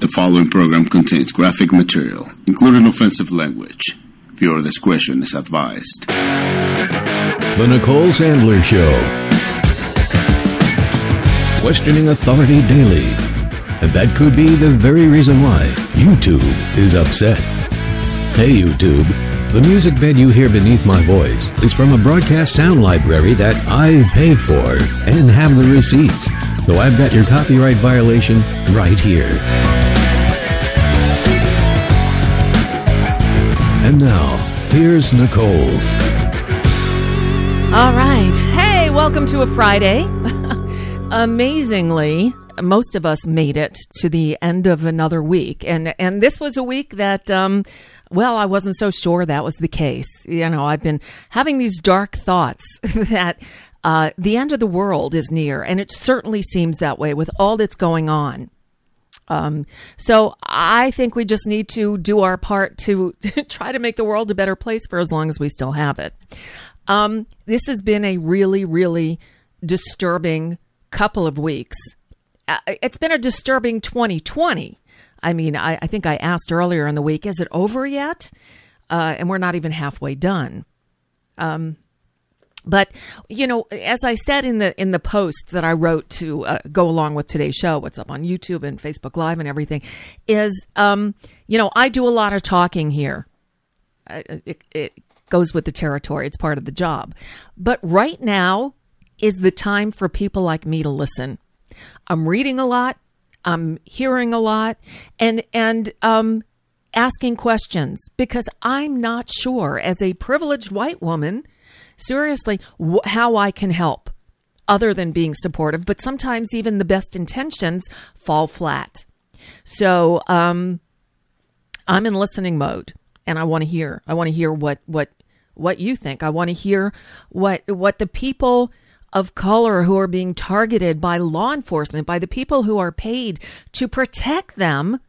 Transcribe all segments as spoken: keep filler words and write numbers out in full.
following program contains graphic material, including offensive language. Viewer discretion is advised. The Nicole Sandler Show. Questioning authority daily. And that could be the very reason why YouTube is upset. Hey YouTube, the music bed you hear beneath my voice is from a broadcast sound library that I paid for and have the receipts. So I've got your copyright violation right here. And now, here's Nicole. All right. Hey, welcome to a Friday. Amazingly, most of us made it to the end of another week. And and this was a week that, um, well, I wasn't so sure that was the case. You know, I've been having these dark thoughts that uh, the end of the world is near. And it certainly seems that way with all that's going on. Um, so I think we just need to do our part to try to make the world a better place for as long as we still have it. Um, this has been a really, really disturbing couple of weeks. Uh, it's been a disturbing twenty twenty. I mean, I, I think I asked earlier in the week, is it over yet? Uh, and we're not even halfway done. Um, But, you know, as I said in the in the post that I wrote to uh, go along with today's show, what's up on YouTube and Facebook Live and everything, is, um, you know, I do a lot of talking here. Uh, it, it goes with the territory. It's part of the job. But right now is the time for people like me to listen. I'm reading a lot. I'm hearing a lot. And, and um, asking questions because I'm not sure, as a privileged white woman, seriously, wh- how I can help other than being supportive. But sometimes even the best intentions fall flat. So um, I'm in listening mode and I want to hear. I want to hear what what what you think. I want to hear what what the people of color who are being targeted by law enforcement, by the people who are paid to protect them,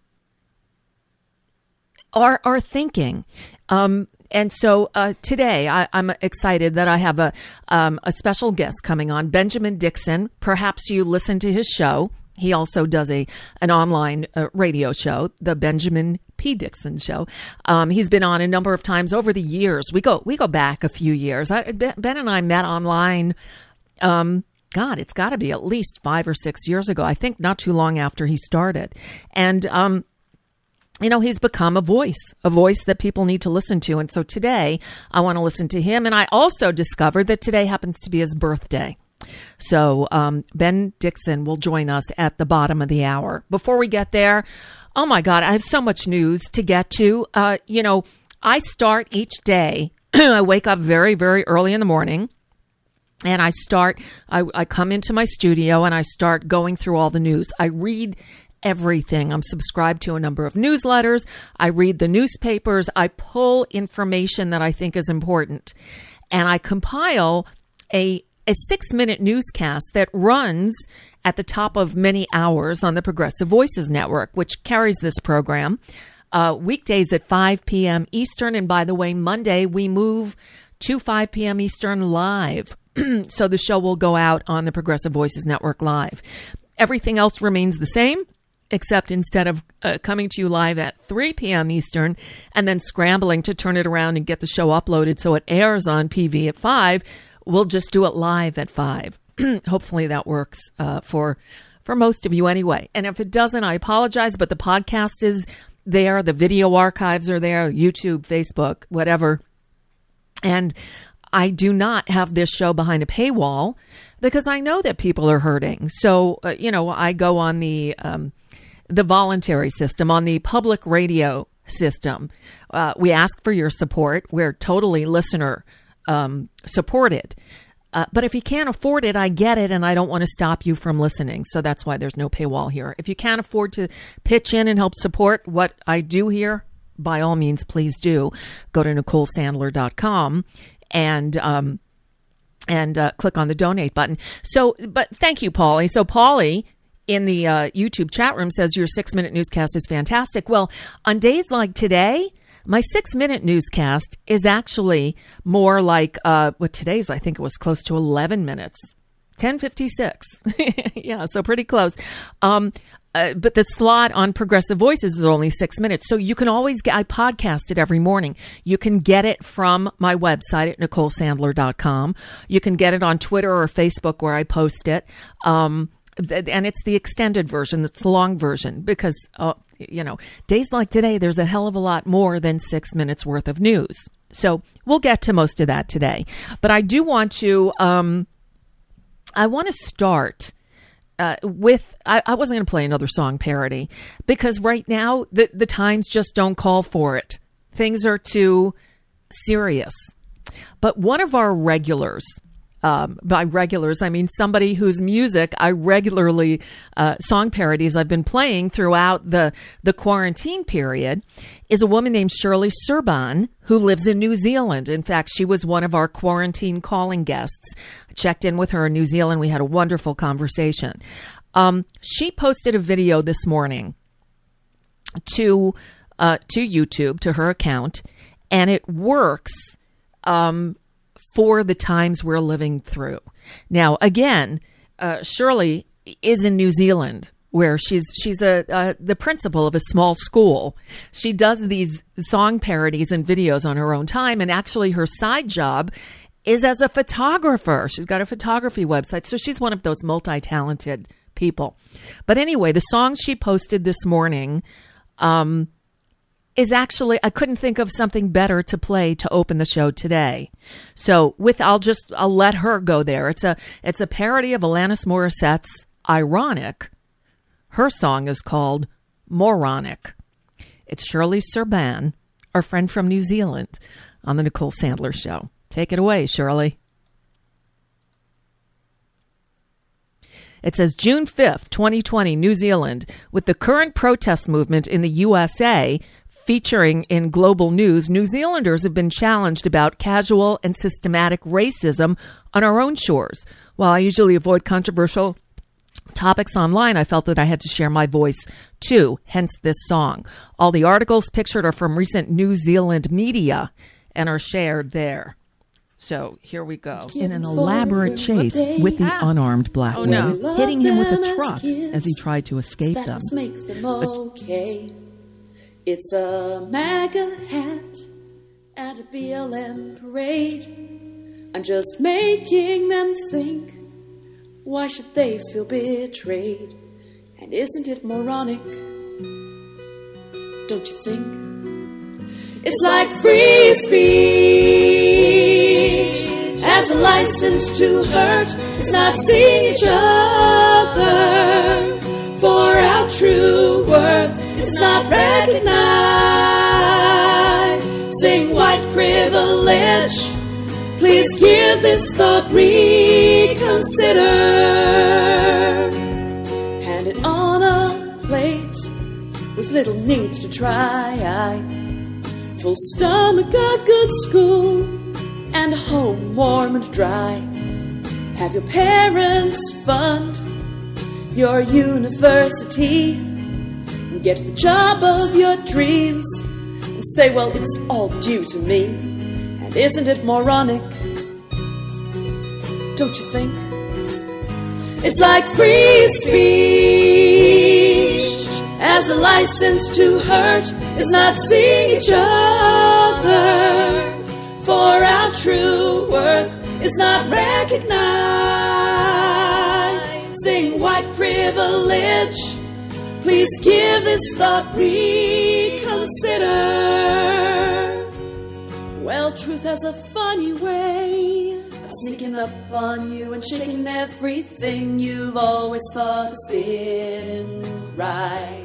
are are thinking. Um, And so uh, today I, I'm excited that I have a um, a special guest coming on, Benjamin Dixon. Perhaps you listen to his show. He also does a an online uh, radio show, the Benjamin P. Dixon Show. Um, he's been on a number of times over the years. We go we go back a few years. I, Ben and I met online. Um, God, it's got to be at least five or six years ago. I think not too long after he started, and um. You know, he's become a voice, a voice that people need to listen to. And so today I want to listen to him. And I also discovered that today happens to be his birthday. So um, Ben Dixon will join us at the bottom of the hour. Before we get there, oh, my God, I have so much news to get to. Uh, you know, I start each day. I wake up very, very early in the morning. And I start, I, I come into my studio and I start going through all the news. I read everything. I'm subscribed to a number of newsletters. I read the newspapers. I pull information that I think is important. And I compile a a six-minute newscast that runs at the top of many hours on the Progressive Voices Network, which carries this program uh, weekdays at five p.m. Eastern. And by the way, Monday we move to five p.m. Eastern live. So the show will go out on the Progressive Voices Network live. Everything else remains the same, except instead of uh, coming to you live at three p.m. Eastern and then scrambling to turn it around and get the show uploaded so it airs on P V at five, we'll just do it live at five. Hopefully that works uh, for for most of you anyway. And if it doesn't, I apologize, but the podcast is there. The video archives are there, YouTube, Facebook, whatever. And I do not have this show behind a paywall because I know that people are hurting. So, uh, you know, I go on the um, the voluntary system, on the public radio system. Uh, we ask for your support. We're totally listener um, supported. Uh, but if you can't afford it, I get it, and I don't want to stop you from listening. So that's why there's no paywall here. If you can't afford to pitch in and help support what I do here, by all means, please do. Go to Nicole Sandler dot com and um, and uh, click on the donate button. So, but thank you, Paulie. So, Paulie in the uh, YouTube chat room says your six-minute newscast is fantastic. Well, on days like today, my six-minute newscast is actually more like uh, what today's. I think it was close to eleven minutes, ten fifty-six. Yeah, so pretty close. Um, Uh, but the slot on Progressive Voices is only six minutes. So you can always get, I podcast it every morning. You can get it from my website at nicole sandler dot com. You can get it on Twitter or Facebook where I post it. Um, and it's the extended version. It's the long version because, uh, you know, days like today, there's a hell of a lot more than six minutes worth of news. So we'll get to most of that today. But I do want to, um, I want to start Uh, with, I, I wasn't going to play another song parody because right now the, the times just don't call for it. Things are too serious. But one of our regulars, um, by regulars, I mean somebody whose music I regularly, uh, song parodies I've been playing throughout the, the quarantine period, is a woman named Shirley Serban, who lives in New Zealand. In fact, she was one of our quarantine calling guests. I checked in with her in New Zealand. We had a wonderful conversation. Um, she posted a video this morning to uh, to YouTube, to her account, and it works um, for the times we're living through. Now, again, uh, Shirley is in New Zealand, where she's she's a uh, the principal of a small school. She does these song parodies and videos on her own time, and actually her side job is as a photographer. She's got a photography website, so she's one of those multi-talented people. But anyway, the song she posted this morning um, is actually, I couldn't think of something better to play to open the show today. So with, I'll just, I'll let her go there. It's a, it's a parody of Alanis Morissette's Ironic. Her song is called Moronic. It's Shirley Serban, our friend from New Zealand, on the Nicole Sandler Show. Take it away, Shirley. It says June fifth, twenty twenty, New Zealand. With the current protest movement in the U S A featuring in global news, New Zealanders have been challenged about casual and systematic racism on our own shores. While I usually avoid controversial topics online, I felt that I had to share my voice too, hence this song. All the articles pictured are from recent New Zealand media and are shared there. So here we go. In an elaborate chase with the unarmed black oh, men, no. hitting him with a truck as he tried to escape them. Make them okay. It's a MAGA hat at a B L M parade. I'm just making them think, why should they feel betrayed? And isn't it moronic? Don't you think? It's like free speech as a license to hurt. It's not seeing each other for our true worth. It's not recognizing white privilege. Please give this thought reconsider. Hand it on a plate with little need to try. Full stomach, a good school, and a home warm and dry. Have your parents fund your university. Get the job of your dreams and say, well, it's all due to me. And isn't it moronic? Don't you think? It's like free speech as a license to hurt is not seeing each other for our true worth. Is not recognizing white privilege. Please give this thought reconsider. Well, truth has a funny way of sneaking up on you and shaking everything you've always thought has been right.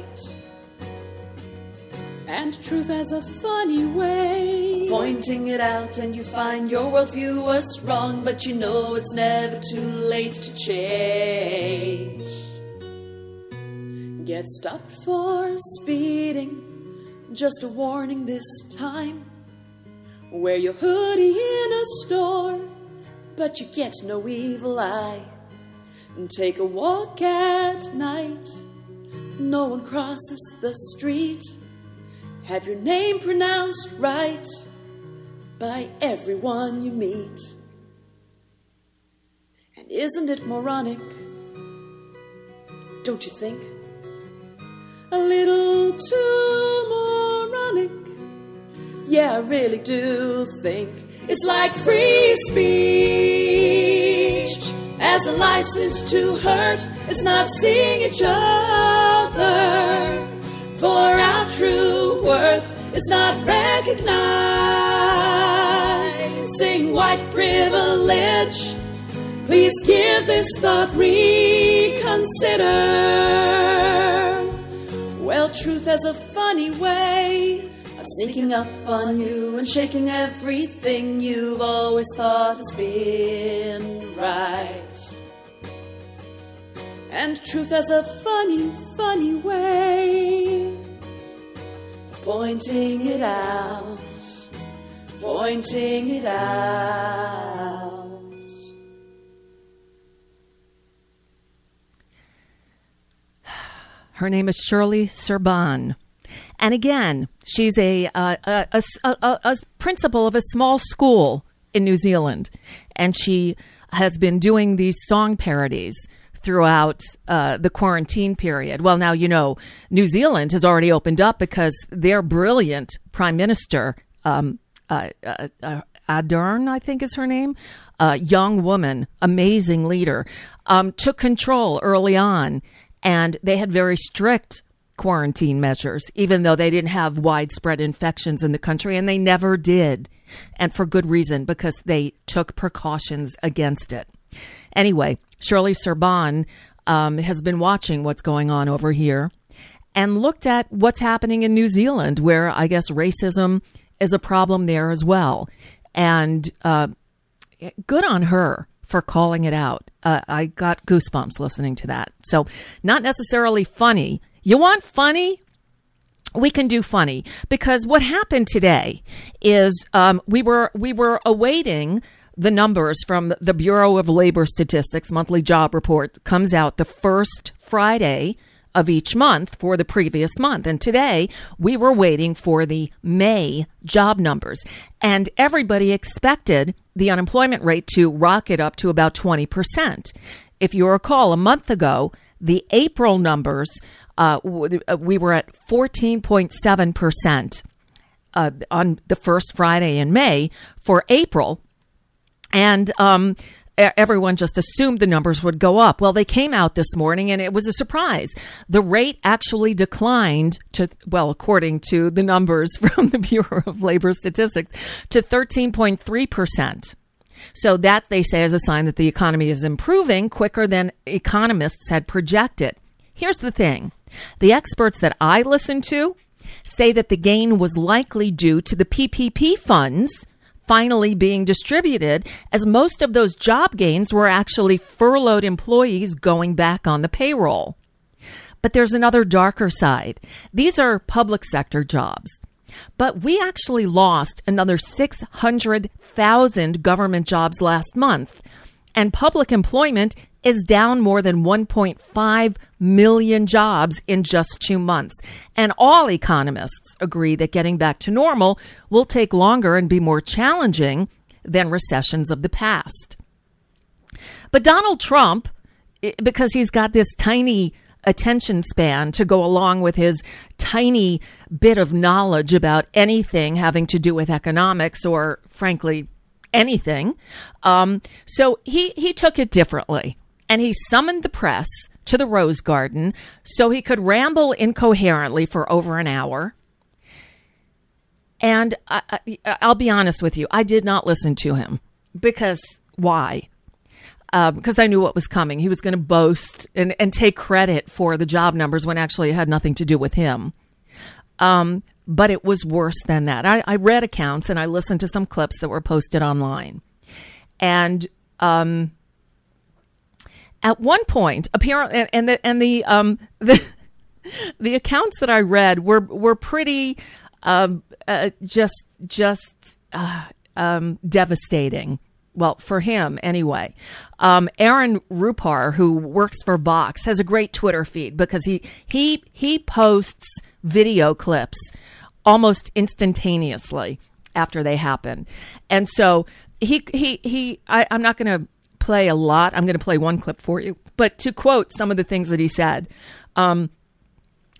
And truth has a funny way of pointing it out, and you find your worldview was wrong, but you know it's never too late to change. Get stopped for speeding, just a warning this time. Wear your hoodie in a store, but you get no evil eye. And take a walk at night, no one crosses the street. Have your name pronounced right by everyone you meet. And isn't it moronic? Don't you think? a little too moronic. Yeah, I really do think it's like free speech as a license to hurt. It's not seeing each other for our true worth. It's not recognizing white privilege. Please give this thought reconsider. Well, truth has a funny way of sneaking up on you and shaking everything you've always thought has been right. And truth has a funny, funny way of pointing it out, pointing it out. Her name is Shirley Serban. And again, she's a, uh, a, a, a, a principal of a small school in New Zealand. And she has been doing these song parodies throughout uh, the quarantine period. Well, now, you know, New Zealand has already opened up because their brilliant prime minister, um, uh, uh, uh, Ardern, I think is her name, a young woman, amazing leader, um, took control early on. And they had very strict quarantine measures, even though they didn't have widespread infections in the country, and they never did. And for good reason, because they took precautions against it. Anyway, Shirley Serban um, has been watching what's going on over here and looked at what's happening in New Zealand, where I guess racism is a problem there as well. And uh, good on her for calling it out. Uh, I got goosebumps listening to that. So not necessarily funny. You want funny? We can do funny, because what happened today is um, we were we were awaiting the numbers from the Bureau of Labor Statistics. Monthly job report comes out the first Friday of each month for the previous month. And today we were waiting for the May job numbers. And everybody expected the unemployment rate to rocket up to about twenty percent. If you recall, a month ago, the April numbers, uh, we were at fourteen point seven percent uh, on the first Friday in May for April. And um, everyone just assumed the numbers would go up. Well, they came out this morning and it was a surprise. The rate actually declined to, well, according to the numbers from the Bureau of Labor Statistics, to thirteen point three percent. So that, they say, is a sign that the economy is improving quicker than economists had projected. Here's the thing. The experts that I listen to say that the gain was likely due to the P P P funds finally being distributed, as most of those job gains were actually furloughed employees going back on the payroll. But there's another darker side. These are public sector jobs. But we actually lost another six hundred thousand government jobs last month, and public employment is down more than one point five million jobs in just two months. And all economists agree that getting back to normal will take longer and be more challenging than recessions of the past. But Donald Trump, because he's got this tiny attention span to go along with his tiny bit of knowledge about anything having to do with economics or, frankly, anything. Um, so he, he took it differently, and he summoned the press to the Rose Garden so he could ramble incoherently for over an hour. And I, I, I'll be honest with you, I did not listen to him. Because why? Uh, because I knew what was coming. He was going to boast and, and take credit for the job numbers when actually it had nothing to do with him. Um, but it was worse than that. I, I read accounts and I listened to some clips that were posted online. And um, at one point, apparently, and, and the and the um, the, the accounts that I read were were pretty um, uh, just just uh, um, devastating. Well, for him, anyway. Um, Aaron Rupar, who works for Vox, has a great Twitter feed because he he he posts video clips almost instantaneously after they happen. And so he he he. I, I'm not going to play a lot. I'm going to play one clip for you. But to quote some of the things that he said, um,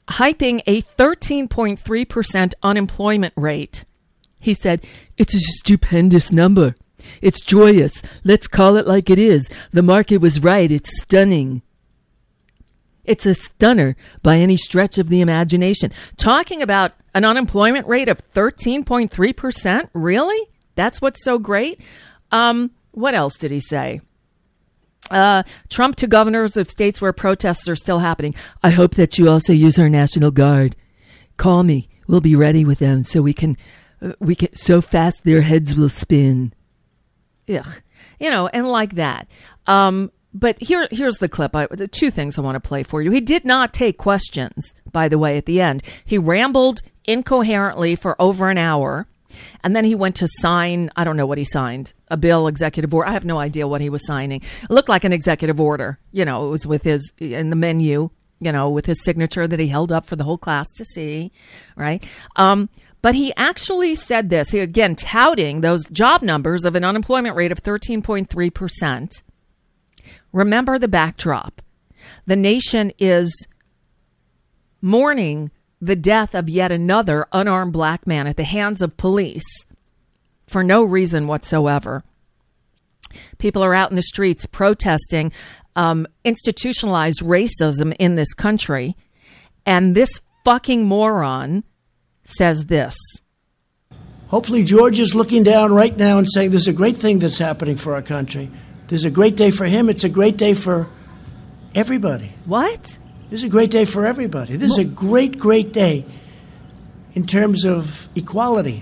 hyping a thirteen point three percent unemployment rate. He said, "It's a stupendous number. It's joyous. Let's call it like it is. The market was right. It's stunning." It's a stunner by any stretch of the imagination. Talking about an unemployment rate of thirteen point three percent? Really? That's what's so great? Um, what else did he say? Uh, Trump to governors of states where protests are still happening. "I hope that you also use our National Guard. Call me. We'll be ready with them so we can, uh, we can, so fast their heads will spin." Ugh. You know, and like that. Um, But here, here's the clip. I, the two things I want to play for you. He did not take questions, by the way, at the end. He rambled incoherently for over an hour, and then he went to sign, I don't know what he signed, a bill, executive order. I have no idea what he was signing. It looked like an executive order. You know, it was with his, in the menu, you know, with his signature that he held up for the whole class to see, right? Um, but he actually said this, he again touting those job numbers of an unemployment rate of thirteen point three percent. Remember the backdrop. The nation is mourning the death of yet another unarmed black man at the hands of police for no reason whatsoever. People are out in the streets protesting um, institutionalized racism in this country. And this fucking moron says this. Hopefully George is looking down right now and saying there's a great thing that's happening for our country. There's a great day for him. It's a great day for everybody. What? This is a great day for everybody. This is a great, great day in terms of equality.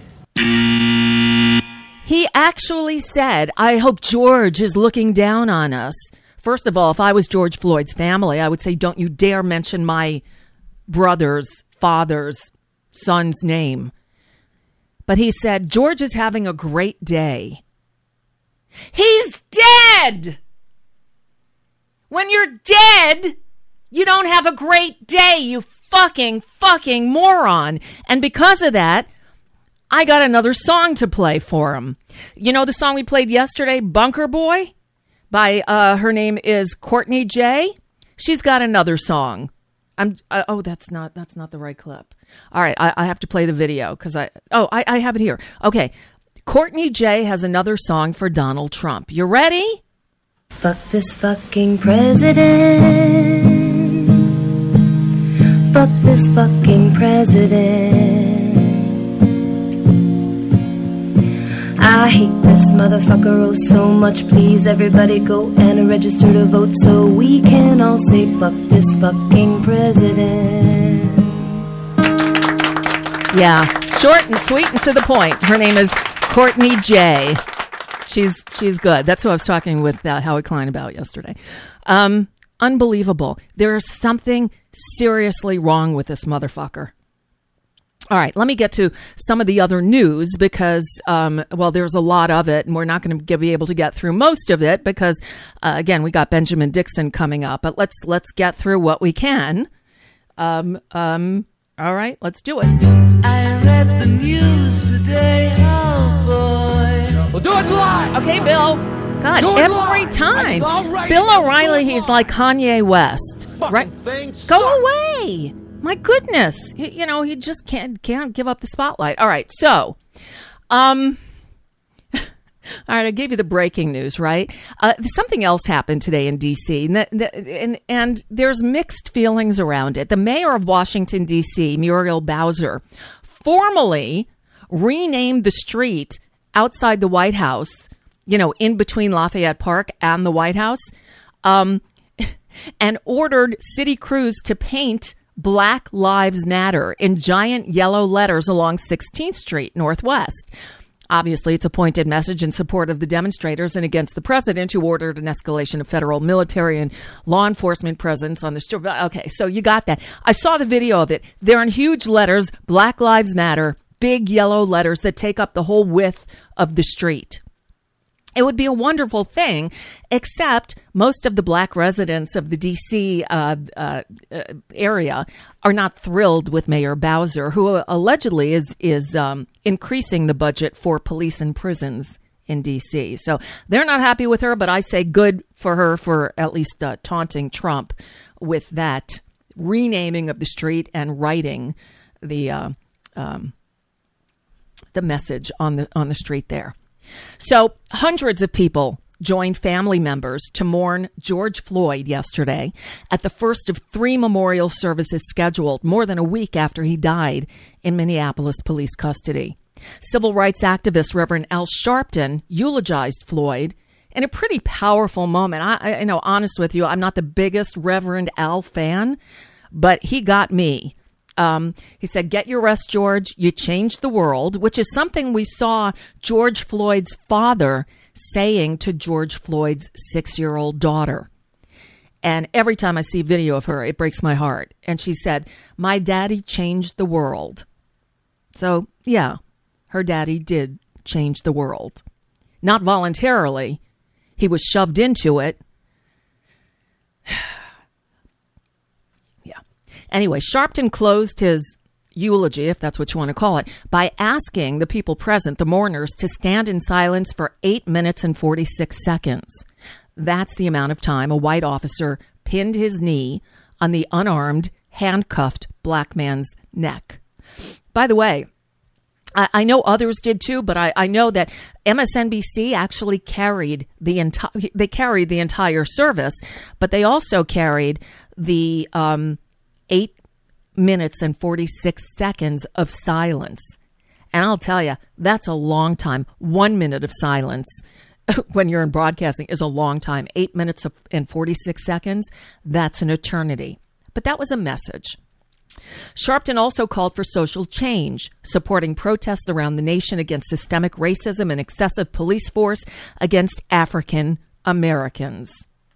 He actually said, "I hope George is looking down on us." First of all, if I was George Floyd's family, I would say, don't you dare mention my brother's father's son's name. But he said, George is having a great day. He's dead. When you're dead, you don't have a great day, you fucking, fucking moron. And because of that, I got another song to play for him. You know the song we played yesterday, Bunker Boy? By, uh, her name is Courtney J. She's got another song. I'm, uh, oh, that's not, that's not the right clip. All right, I, I have to play the video because I, oh, I, I have it here. Okay. Courtney J has another song for Donald Trump. You ready? Fuck this fucking president. Fuck this fucking president. I hate this motherfucker oh so much. Please everybody go and register to vote so we can all say fuck this fucking president. Yeah, short and sweet and to the point. Her name is Courtney J. She's she's good. That's who I was talking with uh, Howie Klein about yesterday. Um, unbelievable. There is something seriously wrong with this motherfucker. All right, let me get to some of the other news because, um, well, there's a lot of it, and we're not going to be able to get through most of it because, uh, again, we got Benjamin Dixon coming up. But let's let's get through what we can. Um, um, all right, let's do it. I read the news today, oh boy. We'll do it live. Okay, Bill. God, do every live. time. Right. Bill O'Reilly, he's like Kanye West. Fucking Right? things Go suck. away. My goodness. He, you know, he just can't can't give up the spotlight. All right, so, um, all right, I gave you the breaking news, right? Uh, something else happened today in D C, and, that, that, and, and there's mixed feelings around it. The mayor of Washington, D C, Muriel Bowser, formally renamed the street outside the White House, you know, in between Lafayette Park and the White House, um, and ordered city crews to paint Black Lives Matter in giant yellow letters along sixteenth street Northwest. Obviously, it's a pointed message in support of the demonstrators and against the president, who ordered an escalation of federal military and law enforcement presence on the street. Okay, so you got that. I saw the video of it. They're in huge letters, Black Lives Matter, big yellow letters that take up the whole width of the street. It would be a wonderful thing, except most of the black residents of the D C uh, uh, area are not thrilled with Mayor Bowser, who allegedly is is um, increasing the budget for police and prisons in D C. So they're not happy with her, but I say good for her for at least uh, taunting Trump with that renaming of the street and writing the uh, um, the message on the on the street there. So hundreds of people joined family members to mourn George Floyd yesterday at the first of three memorial services scheduled more than a week after he died in Minneapolis police custody. Civil rights activist Reverend Al Sharpton eulogized Floyd in a pretty powerful moment. I, I know, honest with you, I'm not the biggest Reverend Al fan, but he got me. Um, he said, "Get your rest, George. You changed the world," which is something we saw George Floyd's father saying to George Floyd's six-year-old daughter. And every time I see video of her, it breaks my heart. And she said, "My daddy changed the world." So, yeah, her daddy did change the world. Not voluntarily. He was shoved into it. Yeah. Anyway, Sharpton closed his eulogy, if that's what you want to call it, by asking the people present, the mourners, to stand in silence for eight minutes and forty-six seconds. That's the amount of time a white officer pinned his knee on the unarmed, handcuffed black man's neck. By the way, I, I know others did too, but I, I know that M S N B C actually carried the entire they carried the entire service, but they also carried the um, eight minutes and forty-six seconds of silence. And I'll tell you, that's a long time. One minute of silence when you're in broadcasting is a long time. Eight minutes of, and forty-six seconds, that's an eternity. But that was a message. Sharpton also called for social change, supporting protests around the nation against systemic racism and excessive police force against African Americans.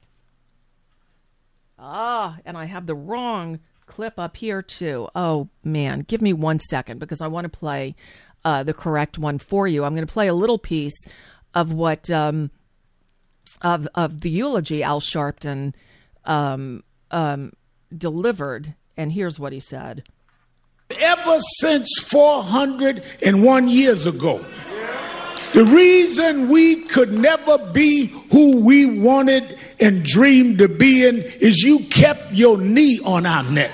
Ah, and I have the wrong clip up here too. Oh man, give me one second because I want to play uh, the correct one for you. I'm going to play a little piece of what um, of of the eulogy Al Sharpton um, um, delivered, and here's what he said. Ever since four hundred one years ago, the reason we could never be who we wanted and dreamed to be in is you kept your knee on our neck.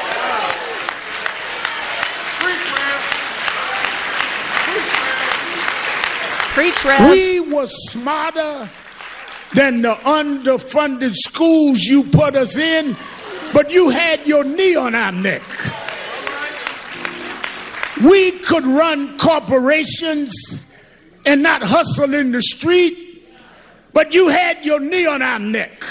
Preach, Rev. We were smarter than the underfunded schools you put us in, but you had your knee on our neck. We could run corporations and not hustle in the street, but you had your knee on our neck.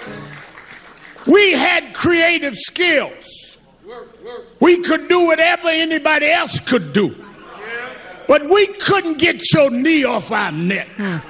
We had creative skills. We could do whatever anybody else could do, but we couldn't get your knee off our neck.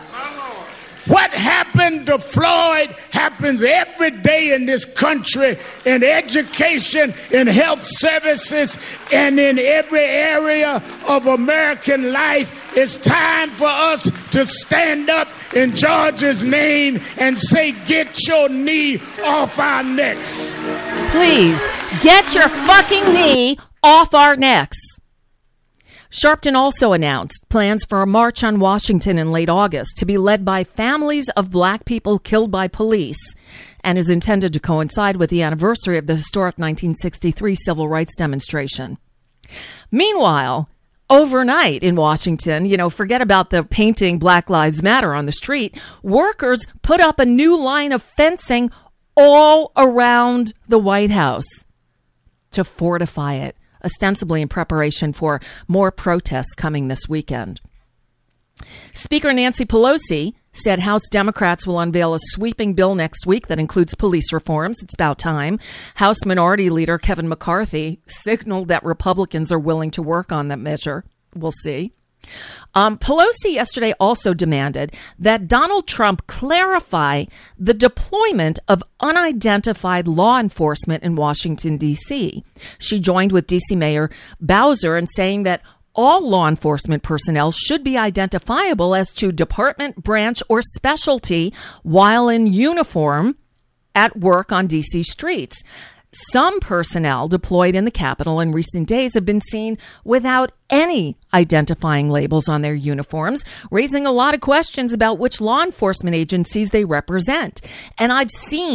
What happened to Floyd happens every day in this country, in education, in health services, and in every area of American life. It's time for us to stand up in George's name and say, "Get your knee off our necks." Please, get your fucking knee off our necks. Sharpton also announced plans for a march on Washington in late August to be led by families of black people killed by police and is intended to coincide with the anniversary of the historic nineteen sixty-three civil rights demonstration. Meanwhile, overnight in Washington, you know, forget about the painting Black Lives Matter on the street, workers put up a new line of fencing all around the White House to fortify it, ostensibly in preparation for more protests coming this weekend. Speaker Nancy Pelosi said House Democrats will unveil a sweeping bill next week that includes police reforms. It's about time. House Minority Leader Kevin McCarthy signaled that Republicans are willing to work on that measure. We'll see. Um, Pelosi yesterday also demanded that Donald Trump clarify the deployment of unidentified law enforcement in Washington, D C. She joined with D C Mayor Bowser in saying that all law enforcement personnel should be identifiable as to department, branch, or specialty while in uniform at work on D C streets. Some personnel deployed in the Capitol in recent days have been seen without any identifying labels on their uniforms, raising a lot of questions about which law enforcement agencies they represent. And I've seen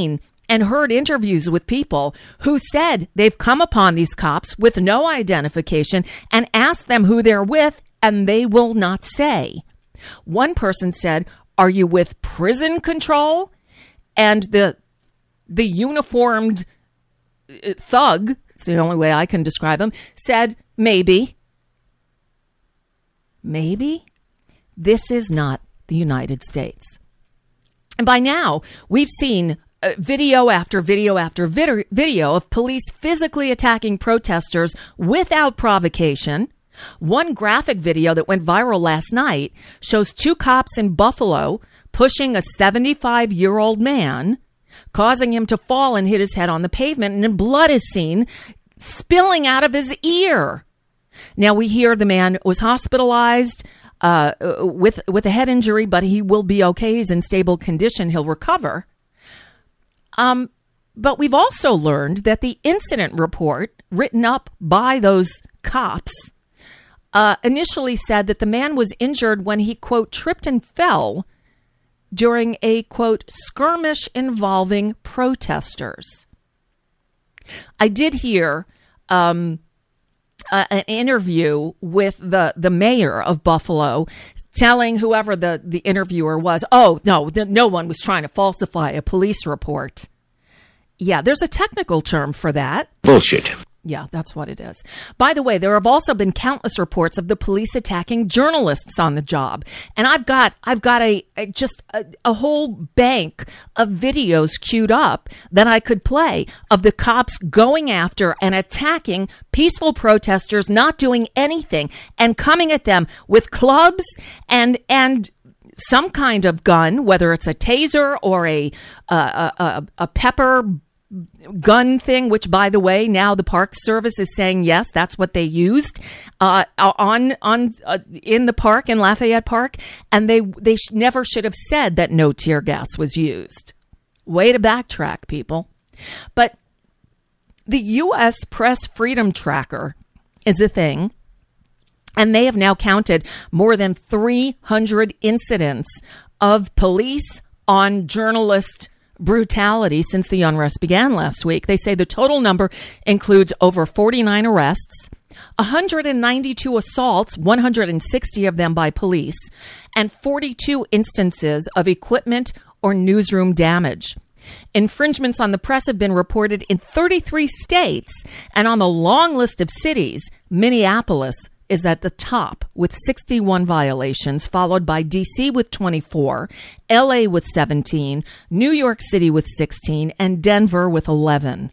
and heard interviews with people who said they've come upon these cops with no identification and asked them who they're with, and they will not say. One person said, "Are you with prison control?" And the the uniformed thug, it's the only way I can describe him, said, "Maybe." Maybe? This is not the United States. And by now, we've seen uh, video after video after vid- video of police physically attacking protesters without provocation. One graphic video that went viral last night shows two cops in Buffalo pushing a seventy-five-year-old man, causing him to fall and hit his head on the pavement, and then blood is seen spilling out of his ear. Now, we hear the man was hospitalized uh, with with a head injury, but he will be okay. He's in stable condition. He'll recover. Um, but we've also learned that the incident report written up by those cops uh, initially said that the man was injured when he, quote, tripped and fell during a, quote, skirmish involving protesters. I did hear um, uh, an interview with the, the mayor of Buffalo telling whoever the, the interviewer was, oh, no, the, no one was trying to falsify a police report. Yeah, there's a technical term for that. Bullshit. Yeah, that's what it is. By the way, there have also been countless reports of the police attacking journalists on the job. And I've got I've got a, a just a, a whole bank of videos queued up that I could play of the cops going after and attacking peaceful protesters, not doing anything, and coming at them with clubs and and some kind of gun, whether it's a taser or a uh, a, a pepper gun thing, which, by the way, now the Park Service is saying, yes, that's what they used uh, on on uh, in the park, in Lafayette Park. And they, they sh- never should have said that no tear gas was used. Way to backtrack, people. But the U S Press Freedom Tracker is a thing. And they have now counted more than three hundred incidents of police on journalist brutality since the unrest began last week. They say the total number includes over forty-nine arrests, one hundred ninety-two assaults, one hundred sixty of them by police, and forty-two instances of equipment or newsroom damage. Infringements on the press have been reported in thirty-three states, and on the long list of cities, Minneapolis is at the top with sixty-one violations, followed by D C with twenty-four, L A with seventeen, New York City with sixteen, and Denver with eleven.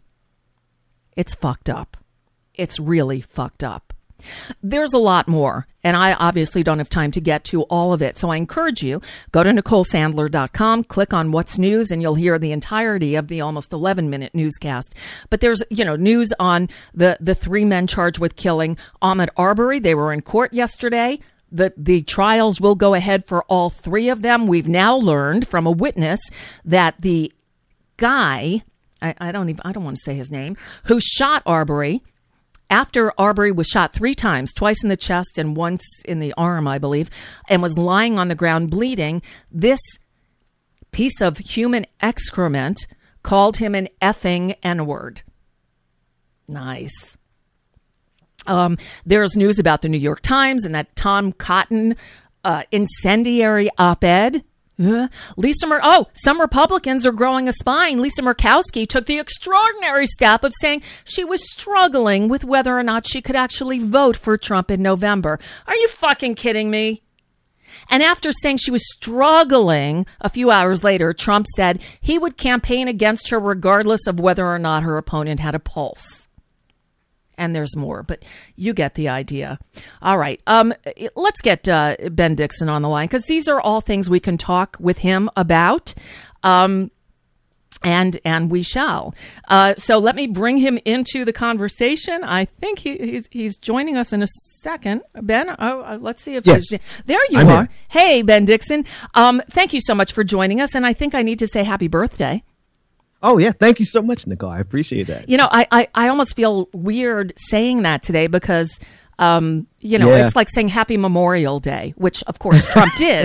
It's fucked up. It's really fucked up. There's a lot more, and I obviously don't have time to get to all of it. So I encourage you, go to Nicole Sandler dot com, click on What's News, and you'll hear the entirety of the almost eleven minute newscast. But there's, you know, news on the, the three men charged with killing Ahmaud Arbery. They were in court yesterday. The, the trials will go ahead for all three of them. We've now learned from a witness that the guy, I, I don't even, I don't want to say his name, who shot Arbery, after Arbery was shot three times, twice in the chest and once in the arm, I believe, and was lying on the ground bleeding, this piece of human excrement called him an effing N-word. Nice. Um, there's news about the New York Times and that Tom Cotton uh, incendiary op-ed. Uh, Lisa Mur- oh, some Republicans are growing a spine. Lisa Murkowski took the extraordinary step of saying she was struggling with whether or not she could actually vote for Trump in November. Are you fucking kidding me? And after saying she was struggling, a few hours later, Trump said he would campaign against her regardless of whether or not her opponent had a pulse. And there's more, but you get the idea. All right. Um, let's get uh, Ben Dixon on the line, because these are all things we can talk with him about. Um, and and we shall. Uh, so let me bring him into the conversation. I think he, he's he's joining us in a second. Ben, oh, let's see if yes. he's there. You I'm are. here. Hey, Ben Dixon. Um, thank you so much for joining us. And I think I need to say happy birthday. Oh, yeah. Thank you so much, Nicole. I appreciate that. You know, I, I, I almost feel weird saying that today because, um, you know, yeah. it's like saying Happy Memorial Day, which, of course, Trump did.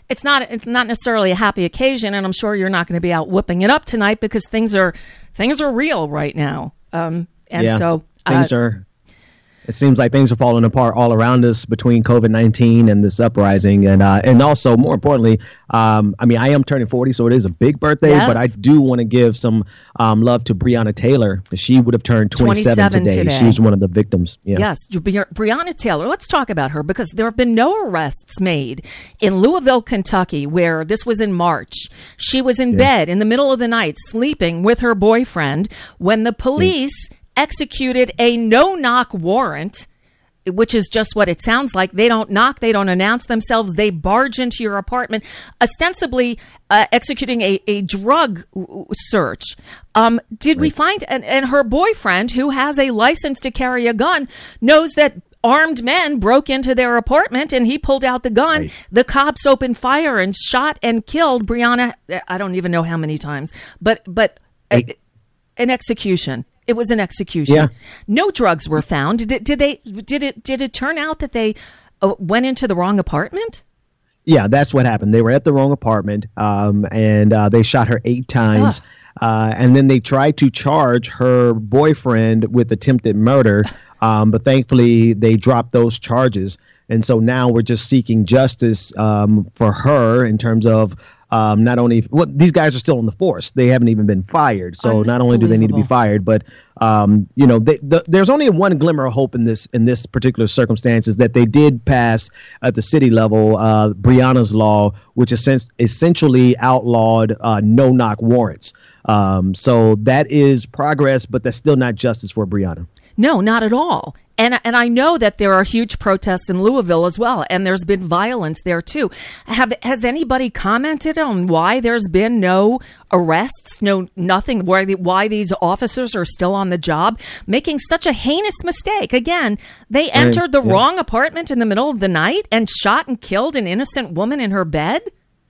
it's not it's not necessarily a happy occasion, and I'm sure you're not going to be out whipping it up tonight because things are things are real right now. Um, and yeah, so things uh, are. It seems like things are falling apart all around us between COVID nineteen and this uprising. And uh, and also, more importantly, um, I mean, I am turning forty, so it is a big birthday. Yes. But I do want to give some um, love to Breonna Taylor. She would have turned twenty-seven, twenty-seven today. today. She's one of the victims. Yeah. Yes, Bre- Breonna Taylor. Let's talk about her because there have been no arrests made in Louisville, Kentucky, where this was in March. She was in Yeah. bed in the middle of the night sleeping with her boyfriend when the police executed a no-knock warrant, which is just what it sounds like. They don't knock. They don't announce themselves. They barge into your apartment, ostensibly uh, executing a, a drug w- search. Um, did we find, and, and her boyfriend, who has a license to carry a gun, knows that armed men broke into their apartment and he pulled out the gun. Right. The cops opened fire and shot and killed Breonna. I don't even know how many times, but, but uh, an execution. It was an execution. Yeah. No drugs were found. Did, did they? Did it? Did it turn out that they uh, went into the wrong apartment? Yeah, that's what happened. They were at the wrong apartment, um, and uh, they shot her eight times. Uh, and then they tried to charge her boyfriend with attempted murder, um, but thankfully they dropped those charges. And so now we're just seeking justice um, for her in terms of um, not only well, these guys are still in the force. They haven't even been fired. So not only do they need to be fired, but um, you know, they, the, there's only one glimmer of hope in this in this particular circumstance is that they did pass at the city level uh, Breonna's law, which is essentially outlawed uh, no knock warrants. Um, so that is progress, but that's still not justice for Breonna. No, not at all. And and I know that there are huge protests in Louisville as well, and there's been violence there too. Have has anybody commented on why there's been no arrests, no nothing, why the, why these officers are still on the job, making such a heinous mistake? Again, they entered the yeah. wrong apartment in the middle of the night and shot and killed an innocent woman in her bed.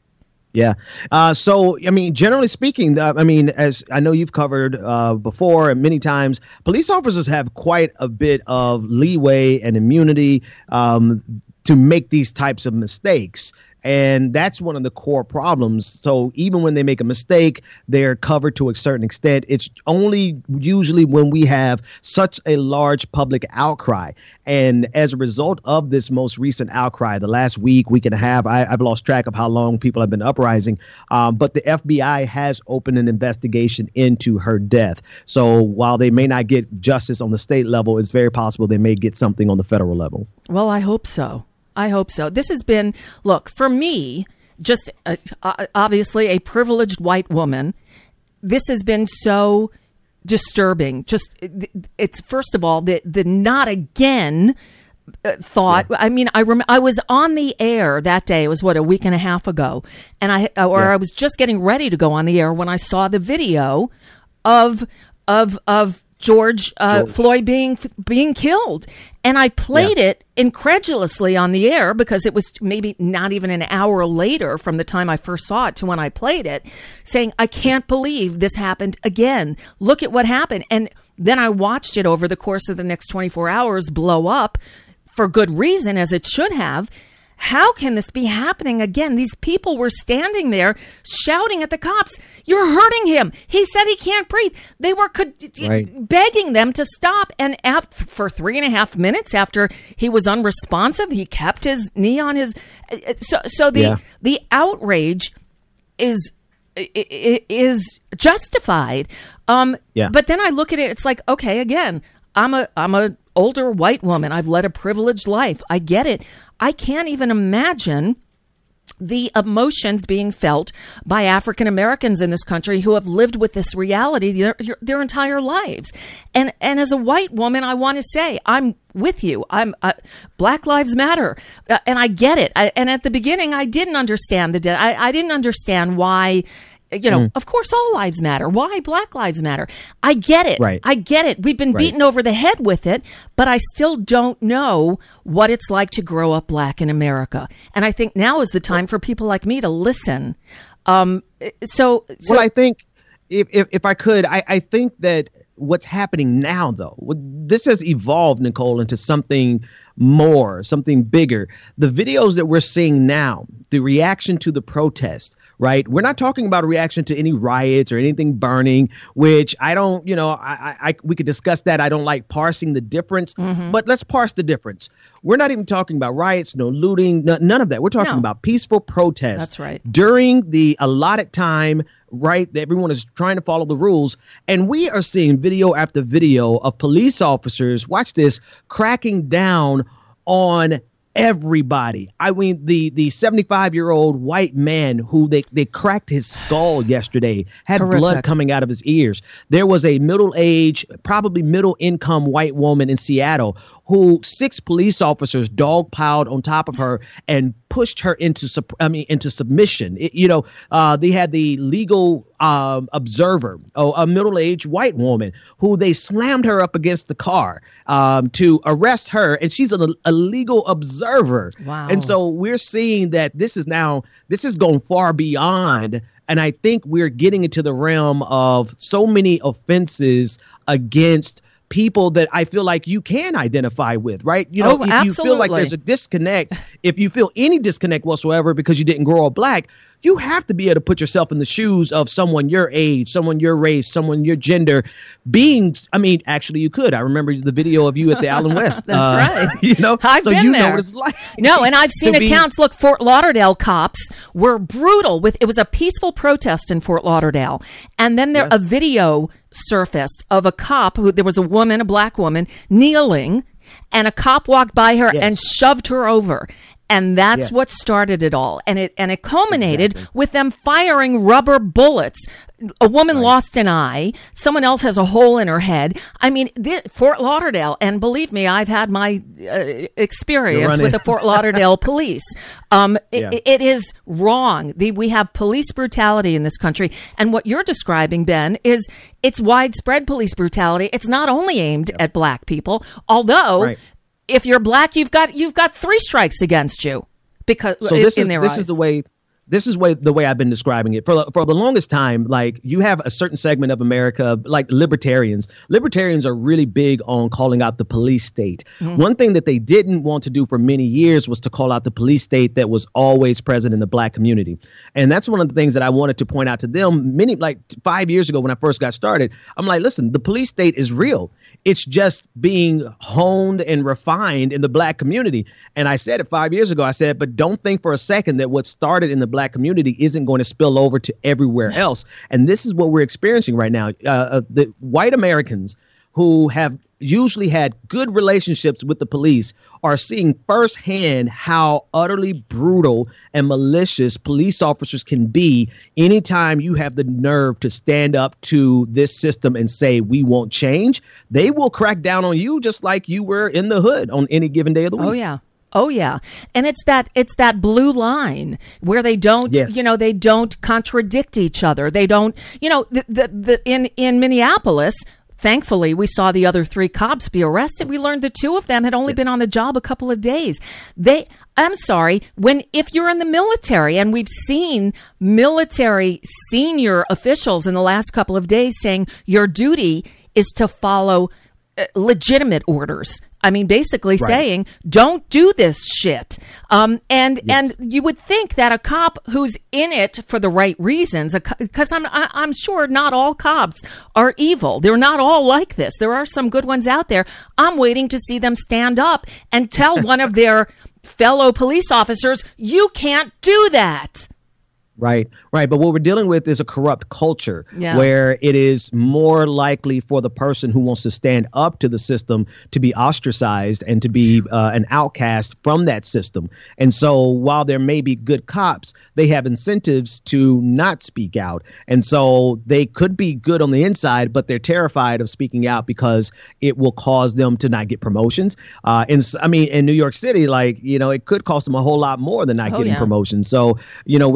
Yeah. Uh, so, I mean, generally speaking, uh, I mean, as I know you've covered uh, before and many times, police officers have quite a bit of leeway and immunity um, to make these types of mistakes. And that's one of the core problems. So even when they make a mistake, they're covered to a certain extent. It's only usually when we have such a large public outcry. And as a result of this most recent outcry, the last week, week and a half, I, I've lost track of how long people have been uprising. Um, but the F B I has opened an investigation into her death. So while they may not get justice on the state level, it's very possible they may get something on the federal level. Well, I hope so. I hope so. This has been, look, for me, just uh, obviously a privileged white woman, this has been so disturbing. Just, it's first of all, the, the not again thought. Yeah. I mean, I rem- I was on the air that day. It was, what, a week and a half ago. And I, or yeah. I was just getting ready to go on the air when I saw the video of, of, of, George, uh, George Floyd being being killed. And I played yeah. it incredulously on the air because it was maybe not even an hour later from the time I first saw it to when I played it, saying, I can't believe this happened again. Look at what happened. And then I watched it over the course of the next twenty-four hours blow up for good reason, as it should have. How can this be happening again? These people were standing there shouting at the cops, you're hurting him. He said he can't breathe. They were co- right. begging them to stop. And after, for three and a half minutes after he was unresponsive, he kept his knee on his. So, so the, yeah. the outrage is is justified. Um, yeah. But then I look at it, it's like, okay, again, I'm a I'm a older white woman. I've led a privileged life. I get it. I can't even imagine the emotions being felt by African Americans in this country who have lived with this reality their, their entire lives. And and as a white woman, I want to say I'm with you. I'm uh, Black Lives Matter, uh, and I get it. I, and at the beginning, I didn't understand the. De- I, I didn't understand why. You know, mm. of course, all lives matter. Why Black Lives Matter? I get it. Right. I get it. We've been right. beaten over the head with it, but I still don't know what it's like to grow up Black in America. And I think now is the time for people like me to listen. Um, so, so, well, I think if if, if I could, I, I think that what's happening now, though. This has evolved, Nicole, into something more, something bigger. The videos that we're seeing now, the reaction to the protest, right? We're not talking about a reaction to any riots or anything burning, which I don't, you know, I, I we could discuss that. I don't like parsing the difference, mm-hmm. but let's parse the difference. We're not even talking about riots, no looting, n- none of that. We're talking no. about peaceful protests. That's right. During the allotted time, right? Everyone is trying to follow the rules. And we are seeing video after video of police officers, watch this, cracking down on everybody. I mean, the the seventy-five-year-old white man who they, they cracked his skull yesterday, had Horrific. blood coming out of his ears. There was a middle-aged, probably middle-income white woman in Seattle who six police officers dogpiled on top of her and pushed her into, I mean, into submission. It, you know, uh, they had the legal um, observer, oh, a middle-aged white woman, who they slammed her up against the car um, to arrest her, and she's a, a legal observer. Wow. And so we're seeing that this is now, this is going far beyond, and I think we're getting into the realm of so many offenses against people that I feel like you can identify with, right? You know, oh, if absolutely. you feel like there's a disconnect, if you feel any disconnect whatsoever because you didn't grow up black, you have to be able to put yourself in the shoes of someone your age, someone your race, someone your gender, being, I mean, actually you could. I remember the video of you at the Allen West. That's uh, right. You know, I've so been you there. know what it's like. No, and I've seen be, accounts. Look, Fort Lauderdale cops were brutal with, it was a peaceful protest in Fort Lauderdale. And then there, yes. a video surfaced of a cop who, there was a woman, a black woman, kneeling, and a cop walked by her yes. and shoved her over. And that's yes. what started it all. And it and it culminated exactly. with them firing rubber bullets. A woman right. lost an eye. Someone else has a hole in her head. I mean, this, Fort Lauderdale, and believe me, I've had my uh, experience with the Fort Lauderdale police. Um, yeah. it, it is wrong. The, we have police brutality in this country. And what you're describing, Ben, is it's widespread police brutality. It's not only aimed yep. at black people, although... Right. If you're black, you've got you've got three strikes against you because so this in is their this eyes. is the way this is way the way I've been describing it for for the longest time. Like, you have a certain segment of America, like libertarians. Libertarians are really big on calling out the police state. Mm-hmm. One thing that they didn't want to do for many years was to call out the police state that was always present in the black community. And that's one of the things that I wanted to point out to them many, like five years ago when I first got started. I'm like, listen, the police state is real. It's just being honed and refined in the black community. And I said it five years ago. I said, but don't think for a second that what started in the black community isn't going to spill over to everywhere else. And this is what we're experiencing right now. Uh, uh, the white Americans who have usually had good relationships with the police are seeing firsthand how utterly brutal and malicious police officers can be anytime you have the nerve to stand up to this system and say, we won't change. They will crack down on you just like you were in the hood on any given day of the week. Oh, yeah. Oh, yeah. And it's that it's that blue line where they don't, yes. you know, they don't contradict each other. They don't, you know, the, the, the, in, in Minneapolis, thankfully, we saw the other three cops be arrested. We learned the two of them had only yes. been on the job a couple of days. They, I'm sorry, when if you're in the military, and we've seen military senior officials in the last couple of days saying your duty is to follow uh, legitimate orders. I mean, basically right. saying, don't do this shit. Um, and yes. and you would think that a cop who's in it for the right reasons, because I'm I, I'm sure not all cops are evil. They're not all like this. There are some good ones out there. I'm waiting to see them stand up and tell one of their fellow police officers, you can't do that. Right, right. But what we're dealing with is a corrupt culture yeah. where it is more likely for the person who wants to stand up to the system to be ostracized and to be uh, an outcast from that system. And so while there may be good cops, they have incentives to not speak out. And so they could be good on the inside, but they're terrified of speaking out because it will cause them to not get promotions. Uh, and I mean, in New York City, like, you know, it could cost them a whole lot more than not oh, getting yeah. promotions. So, you know, we're dealing with a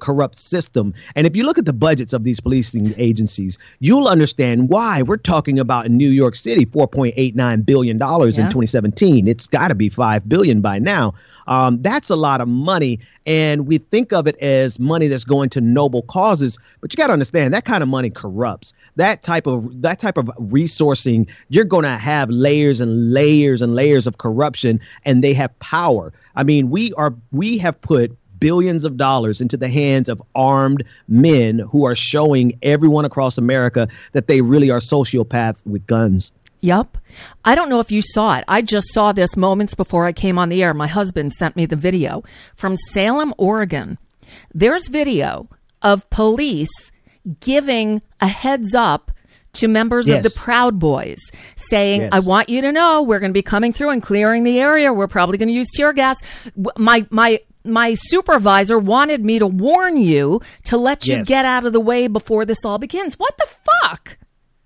corrupt system. And if you look at the budgets of these policing agencies, you'll understand why. We're talking about in New York City, four point eight nine billion dollars yeah. in twenty seventeen. It's got to be five billion dollars by now. Um, that's a lot of money. And we think of it as money that's going to noble causes. But you got to understand that kind of money corrupts. That type of that type of resourcing, you're going to have layers and layers and layers of corruption, and they have power. I mean, we are we have put billions of dollars into the hands of armed men who are showing everyone across America that they really are sociopaths with guns. Yep. I don't know if you saw it. I just saw this moments before I came on the air. My husband sent me the video from Salem, Oregon. There's video of police giving a heads up to members yes. of the Proud Boys, saying, yes. I want you to know we're going to be coming through and clearing the area. We're probably going to use tear gas. My, my, my supervisor wanted me to warn you to let you yes. get out of the way before this all begins. What the fuck?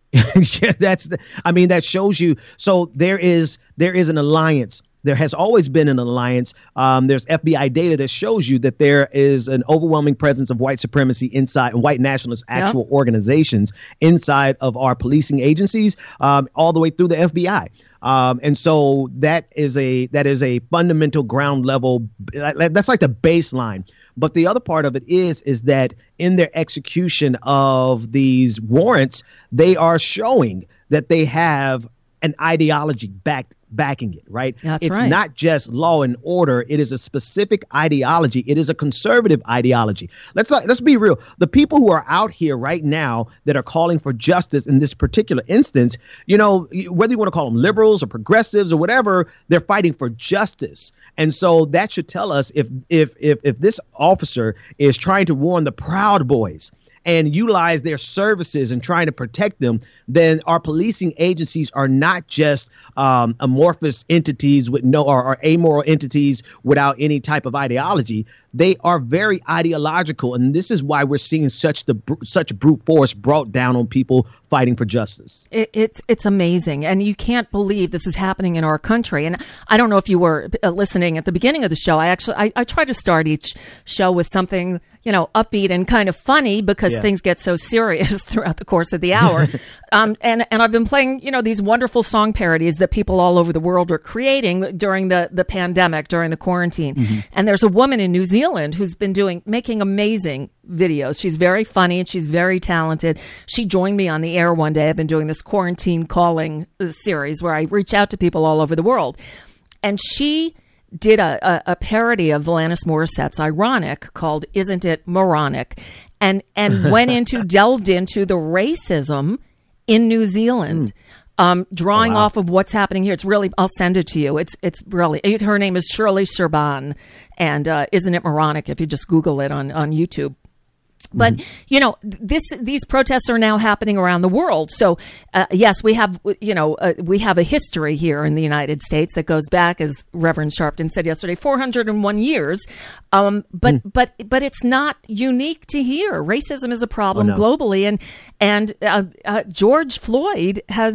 yeah, that's the, I mean, that shows you. So there is there is an alliance. There has always been an alliance. Um, there's F B I data that shows you that there is an overwhelming presence of white supremacy inside and white nationalist actual yep. organizations inside of our policing agencies, um, all the way through the F B I. Um, and so that is a that is a fundamental ground level. That's like the baseline. But the other part of it is, is that in their execution of these warrants, they are showing that they have an ideology backed backing it, right? That's it's right. not just law and order. It is a specific ideology. It is a conservative ideology. Let's let's be real. The people who are out here right now that are calling for justice in this particular instance, you know, whether you want to call them liberals or progressives or whatever, they're fighting for justice. And so that should tell us if if if if this officer is trying to warn the Proud Boys and utilize their services and trying to protect them, then our policing agencies are not just um, amorphous entities with no or, or amoral entities without any type of ideology. They are very ideological, and this is why we're seeing such the such brute force brought down on people fighting for justice. It, it's it's amazing, and you can't believe this is happening in our country. And I don't know if you were listening at the beginning of the show. I actually I, I try to start each show with something, you know, upbeat and kind of funny because yeah. things get so serious throughout the course of the hour. um, and and I've been playing, you know, these wonderful song parodies that people all over the world are creating during the the pandemic, during the quarantine. Mm-hmm. And there's a woman in New Zealand who's been doing making amazing videos. She's very funny and she's very talented. She joined me on the air one day. I've been doing this quarantine calling series where I reach out to people all over the world. And she did a, a, a parody of Alanis Morissette's Ironic called Isn't It Moronic? And, and went into, delved into the racism in New Zealand. Mm. Um, drawing oh, wow. off of what's happening here. It's really, I'll send it to you. It's, it's really, her name is Shirley Serban, and, uh, Isn't It Moronic if you just Google it on, on YouTube. But, mm-hmm. you know, this, these protests are now happening around the world. So, uh, yes, we have, you know, uh, we have a history here in the United States that goes back, as Reverend Sharpton said yesterday, four hundred one years. Um, but, mm. but, but it's not unique to here. Racism is a problem oh, no. globally. And, and, uh, uh, George Floyd has,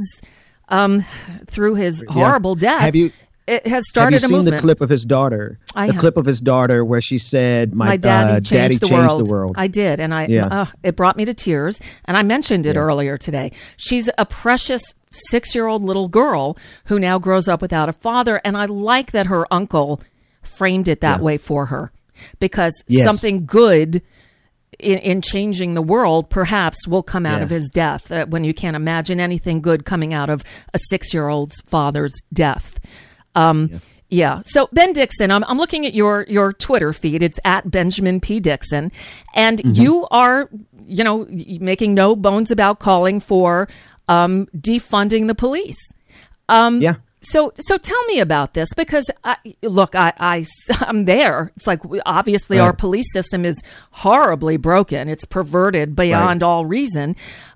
um, through his horrible yeah. death. Have you, It has started Have you a seen movement. the clip of his daughter? I the have. clip of his daughter where she said, "My, My daddy, uh, changed, daddy the, changed world. the world." I did, and I yeah. uh, it brought me to tears. And I mentioned it yeah. earlier today. She's a precious six-year-old little girl who now grows up without a father, and I like that her uncle framed it that yeah. way for her, because yes. something good in, in changing the world perhaps will come out yeah. of his death. Uh, when you can't imagine anything good coming out of a six-year-old's father's death. Um, yeah. Yeah. So Ben Dixon, I'm, I'm looking at your, your Twitter feed. It's at Benjamin P. Dixon. And mm-hmm. you are, you know, making no bones about calling for um, defunding the police. Um, yeah. So so tell me about this, because, I, look, I, I, I'm there. It's like, obviously, right. our police system is horribly broken. It's perverted beyond right. all reason.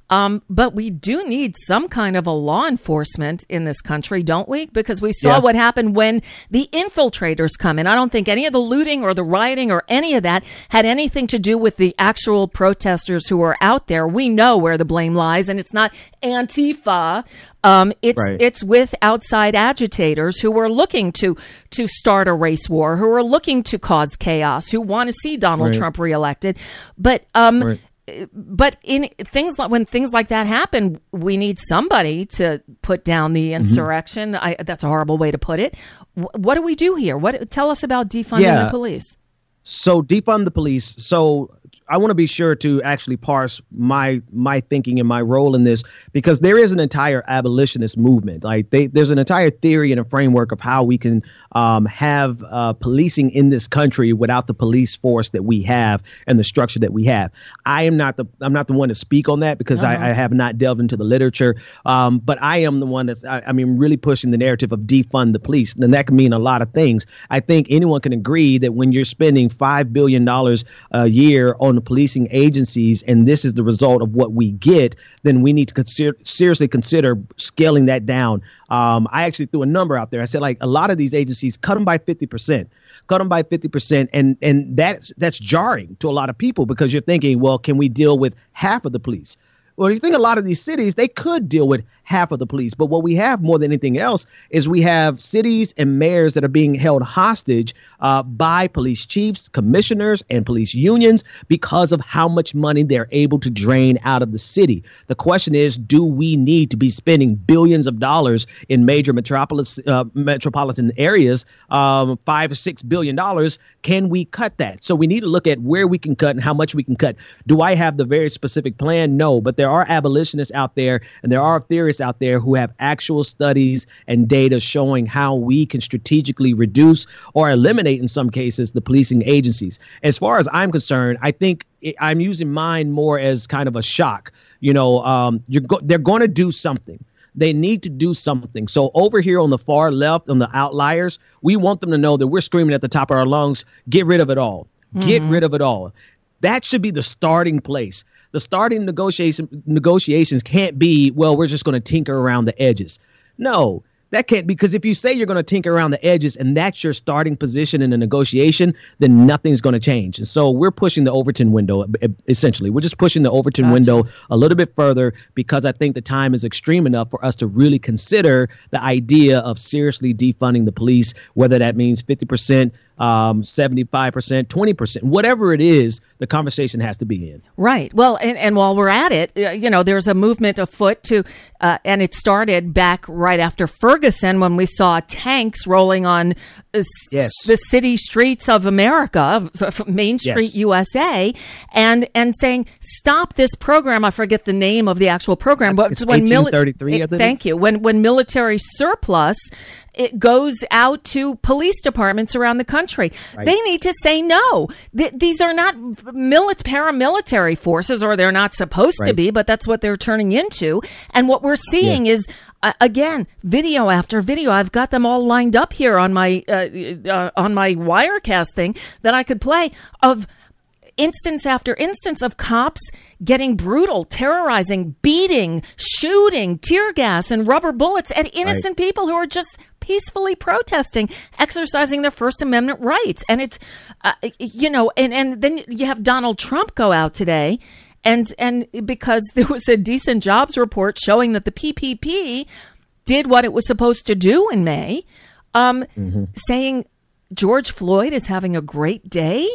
Um, but we do need some kind of a law enforcement in this country, don't we? Because we saw yeah. what happened when the infiltrators come in. I don't think any of the looting or the rioting or any of that had anything to do with the actual protesters who are out there. We know where the blame lies, and it's not Antifa. Um, it's right. it's with outside agitators who are looking to to start a race war, who are looking to cause chaos, who want to see Donald right. Trump reelected. But um, right. but in things like when things like that happen, we need somebody to put down the insurrection. Mm-hmm. I, that's a horrible way to put it. W- what do we do here? What tell us about defunding yeah. the police? So defund the police. So I want to be sure to actually parse my my thinking and my role in this, because there is an entire abolitionist movement. Like they, there's an entire theory and a framework of how we can um, have uh, policing in this country without the police force that we have and the structure that we have. I am not the I'm not the one to speak on that because uh-huh. I, I have not delved into the literature. Um, but I am the one that's I, I mean really pushing the narrative of defund the police, and that can mean a lot of things. I think anyone can agree that when you're spending five billion dollars a year on the policing agencies, and this is the result of what we get, then we need to consider, seriously consider scaling that down. Um, I actually threw a number out there. I said, like, a lot of these agencies, cut them by fifty percent. Cut them by fifty percent. And, and that's, that's jarring to a lot of people because you're thinking, well, can we deal with half of the police? Well, you think a lot of these cities, they could deal with half of the police. But what we have more than anything else is we have cities and mayors that are being held hostage uh, by police chiefs, commissioners, and police unions because of how much money they're able to drain out of the city. The question is, do we need to be spending billions of dollars in major metropolis, uh, metropolitan areas, um, five or six billion dollars? Can we cut that? So we need to look at where we can cut and how much we can cut. Do I have the very specific plan? No, but there are abolitionists out there and there are theorists out there who have actual studies and data showing how we can strategically reduce or eliminate, in some cases, the policing agencies. As far as I'm concerned, I think it, I'm using mine more as kind of a shock. You know, um, you're go- they're going to do something. They need to do something. So over here on the far left, on the outliers, we want them to know that we're screaming at the top of our lungs, get rid of it all. Mm-hmm. Get rid of it all. That should be the starting place. The starting negotiation negotiations can't be, well, we're just going to tinker around the edges. No, that can't, because if you say you're going to tinker around the edges and that's your starting position in a negotiation, then nothing's going to change. And so we're pushing the Overton window, essentially. We're just pushing the Overton gotcha. window a little bit further because I think the time is extreme enough for us to really consider the idea of seriously defunding the police, whether that means fifty percent, um, seventy-five percent, twenty percent, whatever it is, the conversation has to be in. Right. Well, and, and while we're at it, uh, you know, there's a movement afoot to, uh, and it started back right after Ferguson when we saw tanks rolling on uh, yes. the city streets of America, Main Street, yes. U S A, and and saying, stop this program. I forget the name of the actual program, but it's when eighteen thirty-three. Mili- it, thank you. When when military surplus, it goes out to police departments around the country. Right. They need to say no. Th- these are not milit- paramilitary forces, or they're not supposed right. to be, but that's what they're turning into. And what we're seeing yeah. is, uh, again, video after video. I've got them all lined up here on my uh, uh, on my Wirecast thing that I could play of instance after instance of cops getting brutal, terrorizing, beating, shooting, tear gas and rubber bullets at innocent right. people who are just peacefully protesting, exercising their First Amendment rights. And it's, uh, you know, and, and then you have Donald Trump go out today and, and because there was a decent jobs report showing that the P P P did what it was supposed to do in May, um, mm-hmm. saying George Floyd is having a great day.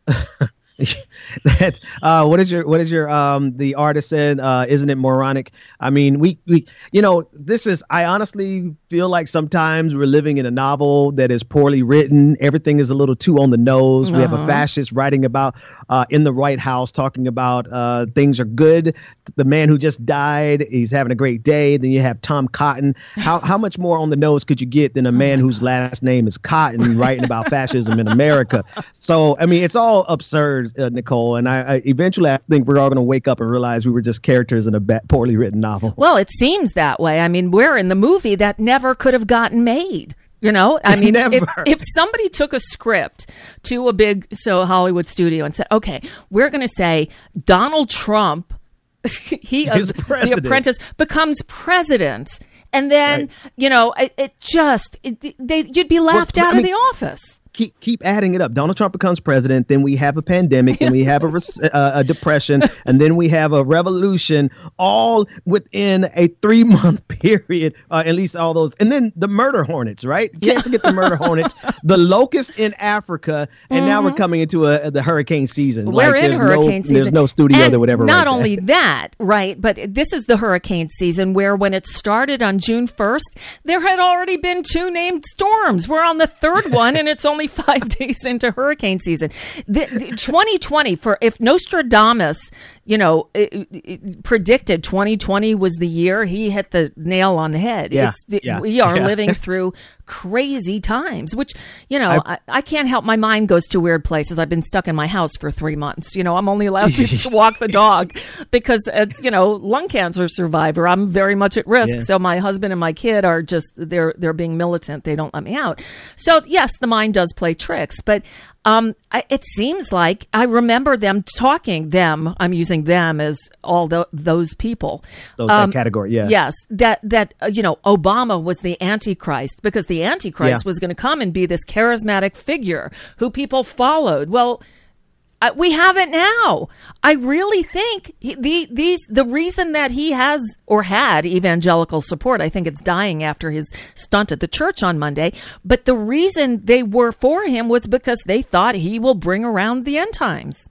that uh what is your what is your um the artist said, uh isn't it moronic? I mean, we we you know, this is, I honestly feel like sometimes we're living in a novel that is poorly written. Everything is a little too on the nose. Uh-huh. We have a fascist writing about uh in the White House talking about uh things are good. The man who just died, he's having a great day. Then you have Tom Cotton. How how much more on the nose could you get than a man oh whose God. last name is Cotton writing about fascism in America? So I mean, it's all absurd. Uh, Nicole, and I, I eventually I think we're all going to wake up and realize we were just characters in a ba- poorly written novel. Well, it seems that way. I mean, we're in the movie that never could have gotten made. You know, I mean, if, if somebody took a script to a big so Hollywood studio and said, okay, we're going to say Donald Trump he of The Apprentice becomes president. And then, right. you know, it, it just, it, they, you'd be laughed well, out I mean, of the office. Keep keep adding it up. Donald Trump becomes president. Then we have a pandemic. Then we have a, uh, a depression. And then we have a revolution, all within a three month period. Uh, at least all those. And then the murder hornets, right? Can't yeah. forget the murder hornets. The locust in Africa. And mm-hmm. now we're coming into a, the hurricane season. We're like, in hurricane no, season. There's no studio and that would ever. Not write only that. that, right? But this is the hurricane season where, when it started on June first, there had already been two named storms. We're on the third one, and it's only five days into hurricane season. The, the twenty twenty, for if Nostradamus, you know, it, it predicted twenty twenty was the year, he hit the nail on the head. Yeah, it's, yeah, we are yeah. living through crazy times, which, you know, I, I, I can't help. My mind goes to weird places. I've been stuck in my house for three months. You know, I'm only allowed to, to walk the dog because, it's, you know, lung cancer survivor. I'm very much at risk. Yeah. So my husband and my kid are just, they're, they're being militant. They don't let me out. So yes, the mind does play tricks, but Um, I, it seems like I remember them talking, them, I'm using them as all the, those people. Those um, that category, yeah. Yes, that, that uh, you know, Obama was the Antichrist because the Antichrist yeah. was going to come and be this charismatic figure who people followed. Well, Uh, we have it now. I really think he, the these the reason that he has or had evangelical support, I think it's dying after his stunt at the church on Monday. But the reason they were for him was because they thought he will bring around the end times.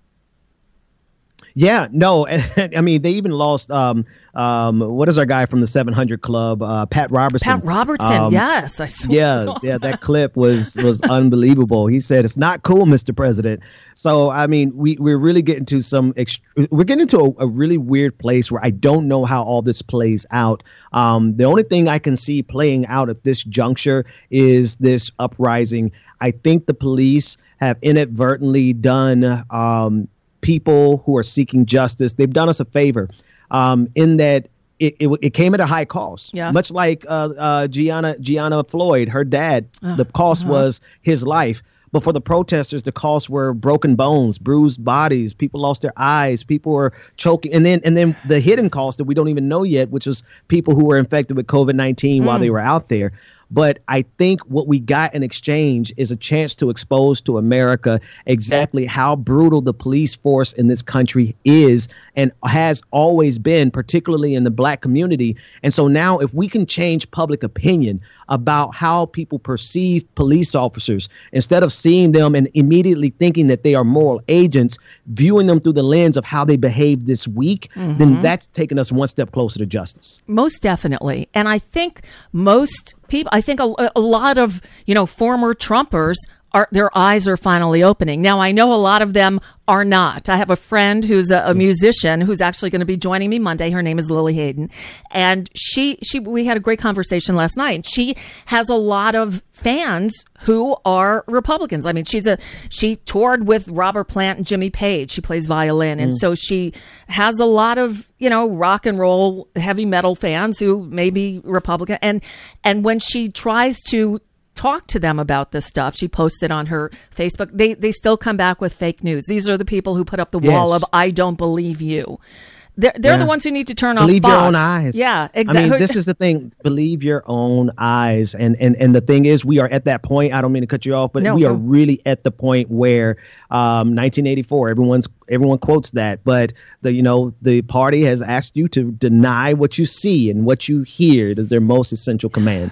Yeah, no, I mean, they even lost, um, um, what is our guy from the seven hundred Club, uh, Pat Robertson. Pat Robertson, um, yes. I saw, yeah, saw yeah, that. that clip was was unbelievable. He said, "It's not cool, Mister President." So, I mean, we, we're really getting to some, ext- we're getting into a, a really weird place where I don't know how all this plays out. Um, the only thing I can see playing out at this juncture is this uprising. I think the police have inadvertently done, um, people who are seeking justice, they've done us a favor um, in that it, it, it came at a high cost. Yeah. Much like uh, uh, Gianna, Gianna Floyd, her dad, uh, the cost uh-huh. was his life. But for the protesters, the costs were broken bones, bruised bodies, people lost their eyes, people were choking. And then and then the hidden cost that we don't even know yet, which was people who were infected with COVID nineteen mm. while they were out there. But I think what we got in exchange is a chance to expose to America exactly how brutal the police force in this country is and has always been, particularly in the black community. And so now if we can change public opinion about how people perceive police officers, instead of seeing them and immediately thinking that they are moral agents, viewing them through the lens of how they behaved this week, mm-hmm. then that's taken us one step closer to justice. Most definitely. And I think most people, I think a, a lot of, you know, former Trumpers are, their eyes are finally opening. Now, I know a lot of them are not. I have a friend who's a, a musician who's actually going to be joining me Monday. Her name is Lily Hayden. And she, she, we had a great conversation last night. She has a lot of fans who are Republicans. I mean, she's a, she toured with Robert Plant and Jimmy Page. She plays violin. And mm. so she has a lot of, you know, rock and roll, heavy metal fans who may be Republican. And, and when she tries to talk to them about this stuff, she posted on her Facebook, they they still come back with fake news. These are the people who put up the wall yes. of "I don't believe you." They're, they're yeah. the ones who need to turn believe off Fox. Your own eyes. Yeah, exactly. I mean, this is the thing. Believe your own eyes. And and and the thing is, we are at that point. I don't mean to cut you off, but no, we no. are really at the point where um, nineteen eighty-four. Everyone's everyone quotes that, but the you know the party has asked you to deny what you see and what you hear. It is their most essential command.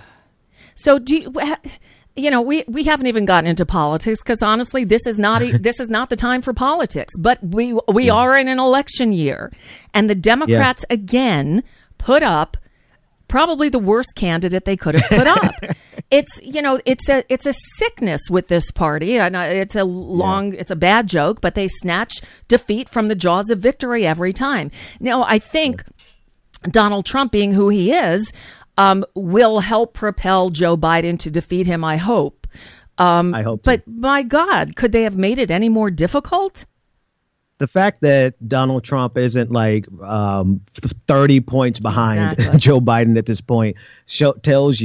So do you? You know, we, we haven't even gotten into politics because honestly, this is not a, this is not the time for politics. But we we yeah. are in an election year, and the Democrats yeah. again put up probably the worst candidate they could have put up. It's you know it's a it's a sickness with this party, and it's a long yeah. it's a bad joke, but they snatch defeat from the jaws of victory every time. Now, I think yeah. Donald Trump, being who he is, Um, will help propel Joe Biden to defeat him, I hope. Um, I hope. But too. my God, could they have made it any more difficult? The fact that Donald Trump isn't like um, thirty points behind exactly. Joe Biden at this point show, tells you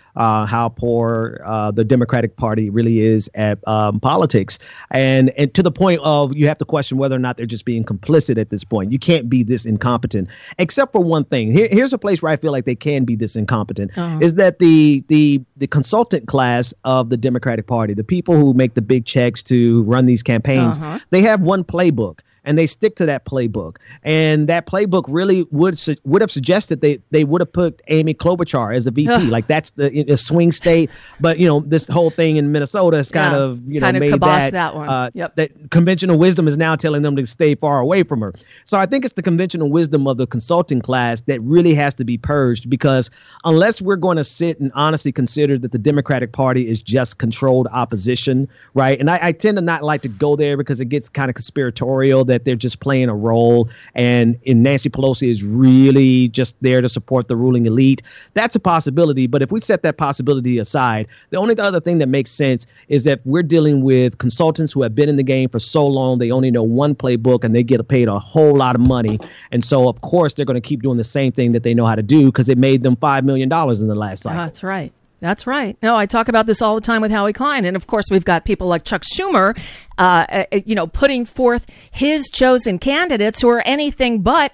uh, how poor uh, the Democratic Party really is at um, politics. And, and to the point of you have to question whether or not they're just being complicit at this point. You can't be this incompetent, except for one thing. Here, here's a place where I feel like they can be this incompetent, uh-huh. is that the, the, the consultant class of the Democratic Party, the people who make the big checks to run these campaigns, uh-huh. they have one playbook. And they stick to that playbook. And that playbook really would su- would have suggested they, they would have put Amy Klobuchar as a V P. Like that's the a swing state. But, you know, this whole thing in Minnesota has kind yeah, of, you know, made that. that, one. Uh, yep. that conventional wisdom is now telling them to stay far away from her. So I think it's the conventional wisdom of the consulting class that really has to be purged, because unless we're going to sit and honestly consider that the Democratic Party is just controlled opposition, right? And I, I tend to not like to go there because it gets kind of conspiratorial that they're just playing a role, and, and Nancy Pelosi is really just there to support the ruling elite. That's a possibility. But if we set that possibility aside, the only other thing that makes sense is that we're dealing with consultants who have been in the game for so long, they only know one playbook and they get paid a whole lot of money. And so, of course, they're going to keep doing the same thing that they know how to do because it made them five million dollars in the last cycle. Oh, that's right. That's right. No, I talk about this all the time with Howie Klein. And of course, we've got people like Chuck Schumer, uh, uh, you know, putting forth his chosen candidates who are anything but,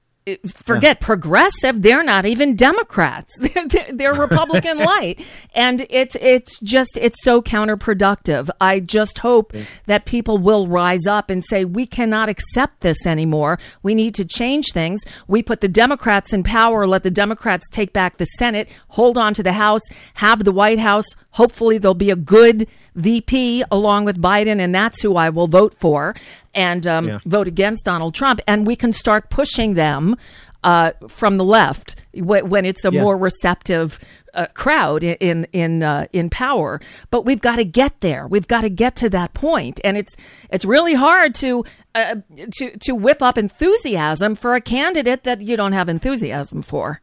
forget yeah. progressive. They're not even Democrats. They're, they're Republican light. And it's, it's just, it's so counterproductive. I just hope yeah. that people will rise up and say, we cannot accept this anymore. We need to change things. We put the Democrats in power, let the Democrats take back the Senate, hold on to the House, have the White House. Hopefully there'll be a good V P along with Biden, and that's who I will vote for, and um, yeah. vote against Donald Trump. And we can start pushing them uh, from the left w- when it's a yeah. more receptive uh, crowd in in uh, in power. But we've got to get there. We've got to get to that point, and it's it's really hard to uh, to to whip up enthusiasm for a candidate that you don't have enthusiasm for.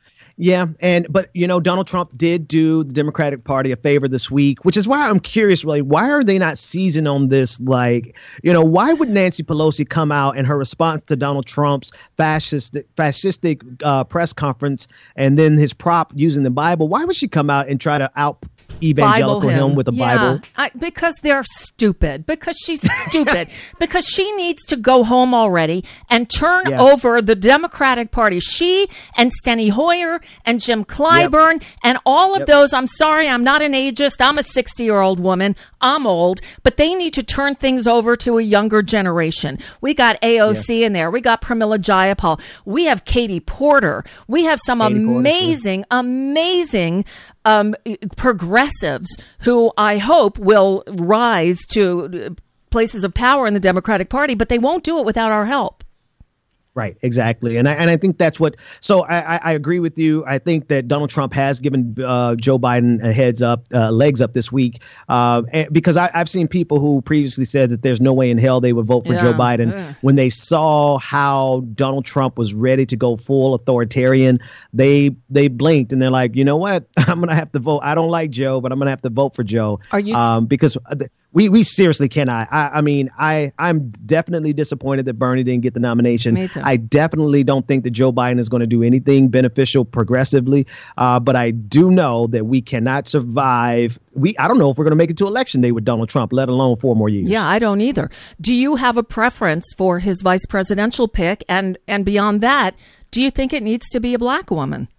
Yeah. And but, you know, Donald Trump did do the Democratic Party a favor this week, which is why I'm curious, really, why are they not seizing on this? Like, you know, why would Nancy Pelosi come out in her response to Donald Trump's fascist, fascistic uh, press conference and then his prop using the Bible? Why would she come out and try to out evangelical him. him with a yeah, Bible? I, because they're stupid. Because she's stupid. Because she needs to go home already and turn yeah. over the Democratic Party. She and Steny Hoyer and Jim Clyburn yep. and all of yep. those. I'm sorry, I'm not an ageist. I'm a sixty-year-old woman. I'm old. But they need to turn things over to a younger generation. We got A O C yeah. in there. We got Pramila Jayapal. We have Katie Porter. We have some Katie amazing, Porter, yeah. amazing Um, progressives who I hope will rise to places of power in the Democratic Party, but they won't do it without our help. Right, exactly. And I and I think that's what so I, I agree with you. I think that Donald Trump has given uh, Joe Biden a heads up, uh, legs up this week, uh, and, because I, I've seen people who previously said that there's no way in hell they would vote for yeah. Joe Biden yeah. when they saw how Donald Trump was ready to go full authoritarian. They they blinked and they're like, you know what? I'm going to have to vote. I don't like Joe, but I'm going to have to vote for Joe. Are you um, because We we seriously cannot. I, I mean, I, I'm definitely disappointed that Bernie didn't get the nomination. Me too. I definitely don't think that Joe Biden is going to do anything beneficial progressively. Uh, but I do know that we cannot survive. We I don't know if we're going to make it to election day with Donald Trump, let alone four more years. Yeah, I don't either. Do you have a preference for his vice presidential pick? And, and beyond that, do you think it needs to be a black woman?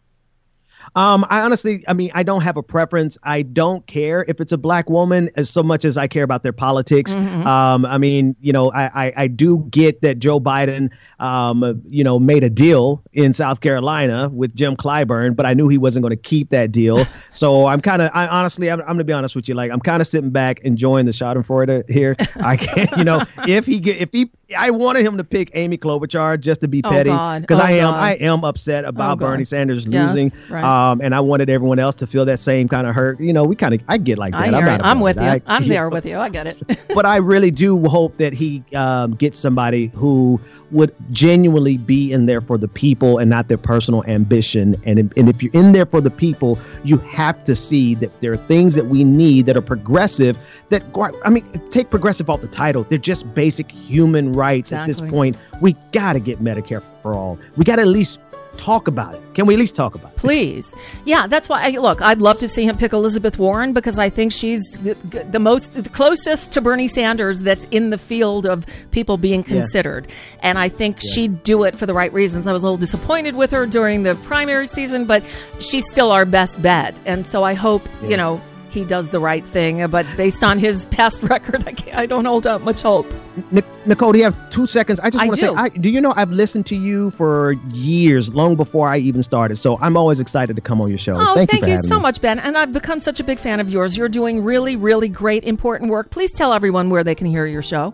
Um, I honestly, I mean, I don't have a preference. I don't care if it's a black woman as so much as I care about their politics. Mm-hmm. Um, I mean, you know, I, I, I do get that Joe Biden, um, you know, made a deal in South Carolina with Jim Clyburn, but I knew he wasn't going to keep that deal. So I'm kind of, I honestly, I'm, I'm going to be honest with you. Like, I'm kind of sitting back enjoying the Schadenfreude here. I can't, you know, if he get, if he, I wanted him to pick Amy Klobuchar just to be petty because oh, oh, I am, God. I am upset about oh, Bernie Sanders losing. Yes, right. Um, and I wanted everyone else to feel that same kind of hurt. You know, we kind of, I get like that. I hear I'm, not I'm with you. I, I'm he, there with you. I get it. But I really do hope that he um, gets somebody who would genuinely be in there for the people and not their personal ambition. And, and if you're in there for the people, you have to see that there are things that we need that are progressive that, I mean, take progressive off the title. They're just basic human rights exactly. At this point. We got to get Medicare for all. We got to at least talk about it. Can we at least talk about it? Please. Yeah, that's why, I, look, I'd love to see him pick Elizabeth Warren because I think she's the, the most, the closest to Bernie Sanders that's in the field of people being considered. Yeah. And I think yeah. she'd do it for the right reasons. I was a little disappointed with her during the primary season, but she's still our best bet. And so I hope, yeah. you know, he does the right thing, but based on his past record, I, can't, I don't hold out much hope. Nic- Nicole, do you have two seconds? I just want to say, I, do you know I've listened to you for years, long before I even started, so I'm always excited to come on your show. Oh, thank, thank you, you, for you so me. much, Ben, and I've become such a big fan of yours. You're doing really, really great, important work. Please tell everyone where they can hear your show.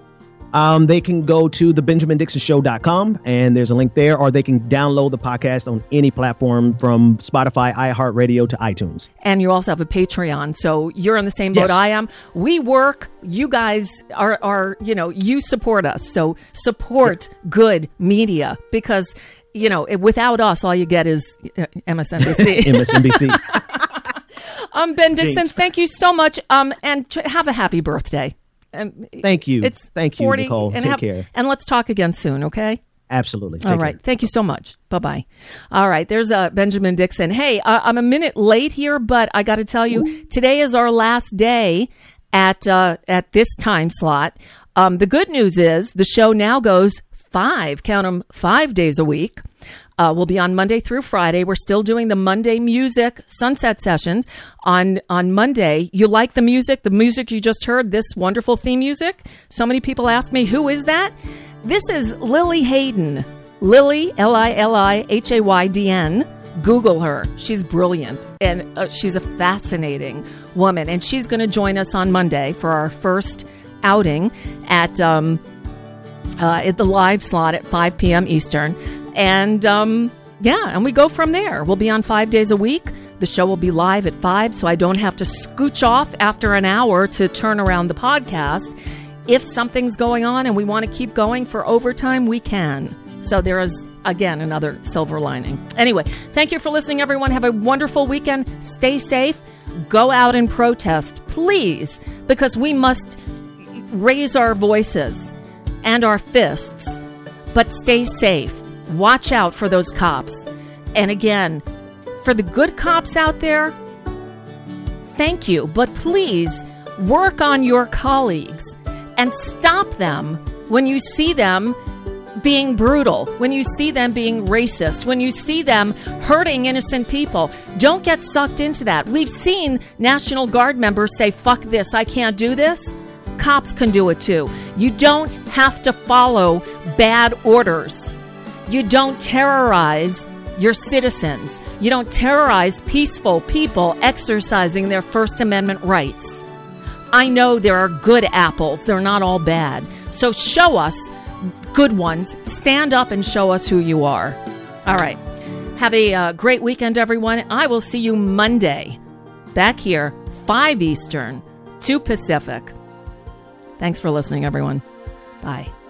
Um, they can go to the benjamin dixon show dot com, and there's a link there, or they can download the podcast on any platform from Spotify, iHeartRadio to iTunes. And you also have a Patreon, so you're in the same boat yes. I am. We work. You guys are, are, you know, you support us. So support yeah. good media because, you know, without us, all you get is M S N B C. M S N B C. I'm Ben Dixon. Jinx. Thank you so much. Um, and t- have a happy birthday. Um, Thank you. It's Thank you, Nicole. And Take have, care. And let's talk again soon, okay? Absolutely. Take All right. care. Thank you so much. Bye-bye. All right. There's uh, Benjamin Dixon. Hey, uh, I'm a minute late here, but I got to tell you, today is our last day at uh, at this time slot. Um, the good news is the show now goes five, count them, five days a week. Uh, we'll be on Monday through Friday. We're still doing the Monday music sunset sessions on, on Monday. You like the music, the music you just heard, this wonderful theme music? So many people ask me, who is that? This is Lily Hayden. Lily, L I L I H A Y D N. Google her. She's brilliant. And uh, she's a fascinating woman. And she's going to join us on Monday for our first outing at, um, uh, at the live slot at five p.m. Eastern. And, um, yeah, and we go from there. We'll be on five days a week. The show will be live at five, so I don't have to scooch off after an hour to turn around the podcast. If something's going on and we want to keep going for overtime, we can. So there is, again, another silver lining. Anyway, thank you for listening, everyone. Have a wonderful weekend. Stay safe. Go out and protest, please, because we must raise our voices and our fists, but stay safe. Watch out for those cops. And again, for the good cops out there, thank you. But please work on your colleagues and stop them when you see them being brutal, when you see them being racist, when you see them hurting innocent people. Don't get sucked into that. We've seen National Guard members say, fuck this, I can't do this. Cops can do it too. You don't have to follow bad orders. You don't terrorize your citizens. You don't terrorize peaceful people exercising their First Amendment rights. I know there are good apples. They're not all bad. So show us good ones. Stand up and show us who you are. All right. Have a uh, great weekend, everyone. I will see you Monday back here, five Eastern, two Pacific. Thanks for listening, everyone. Bye.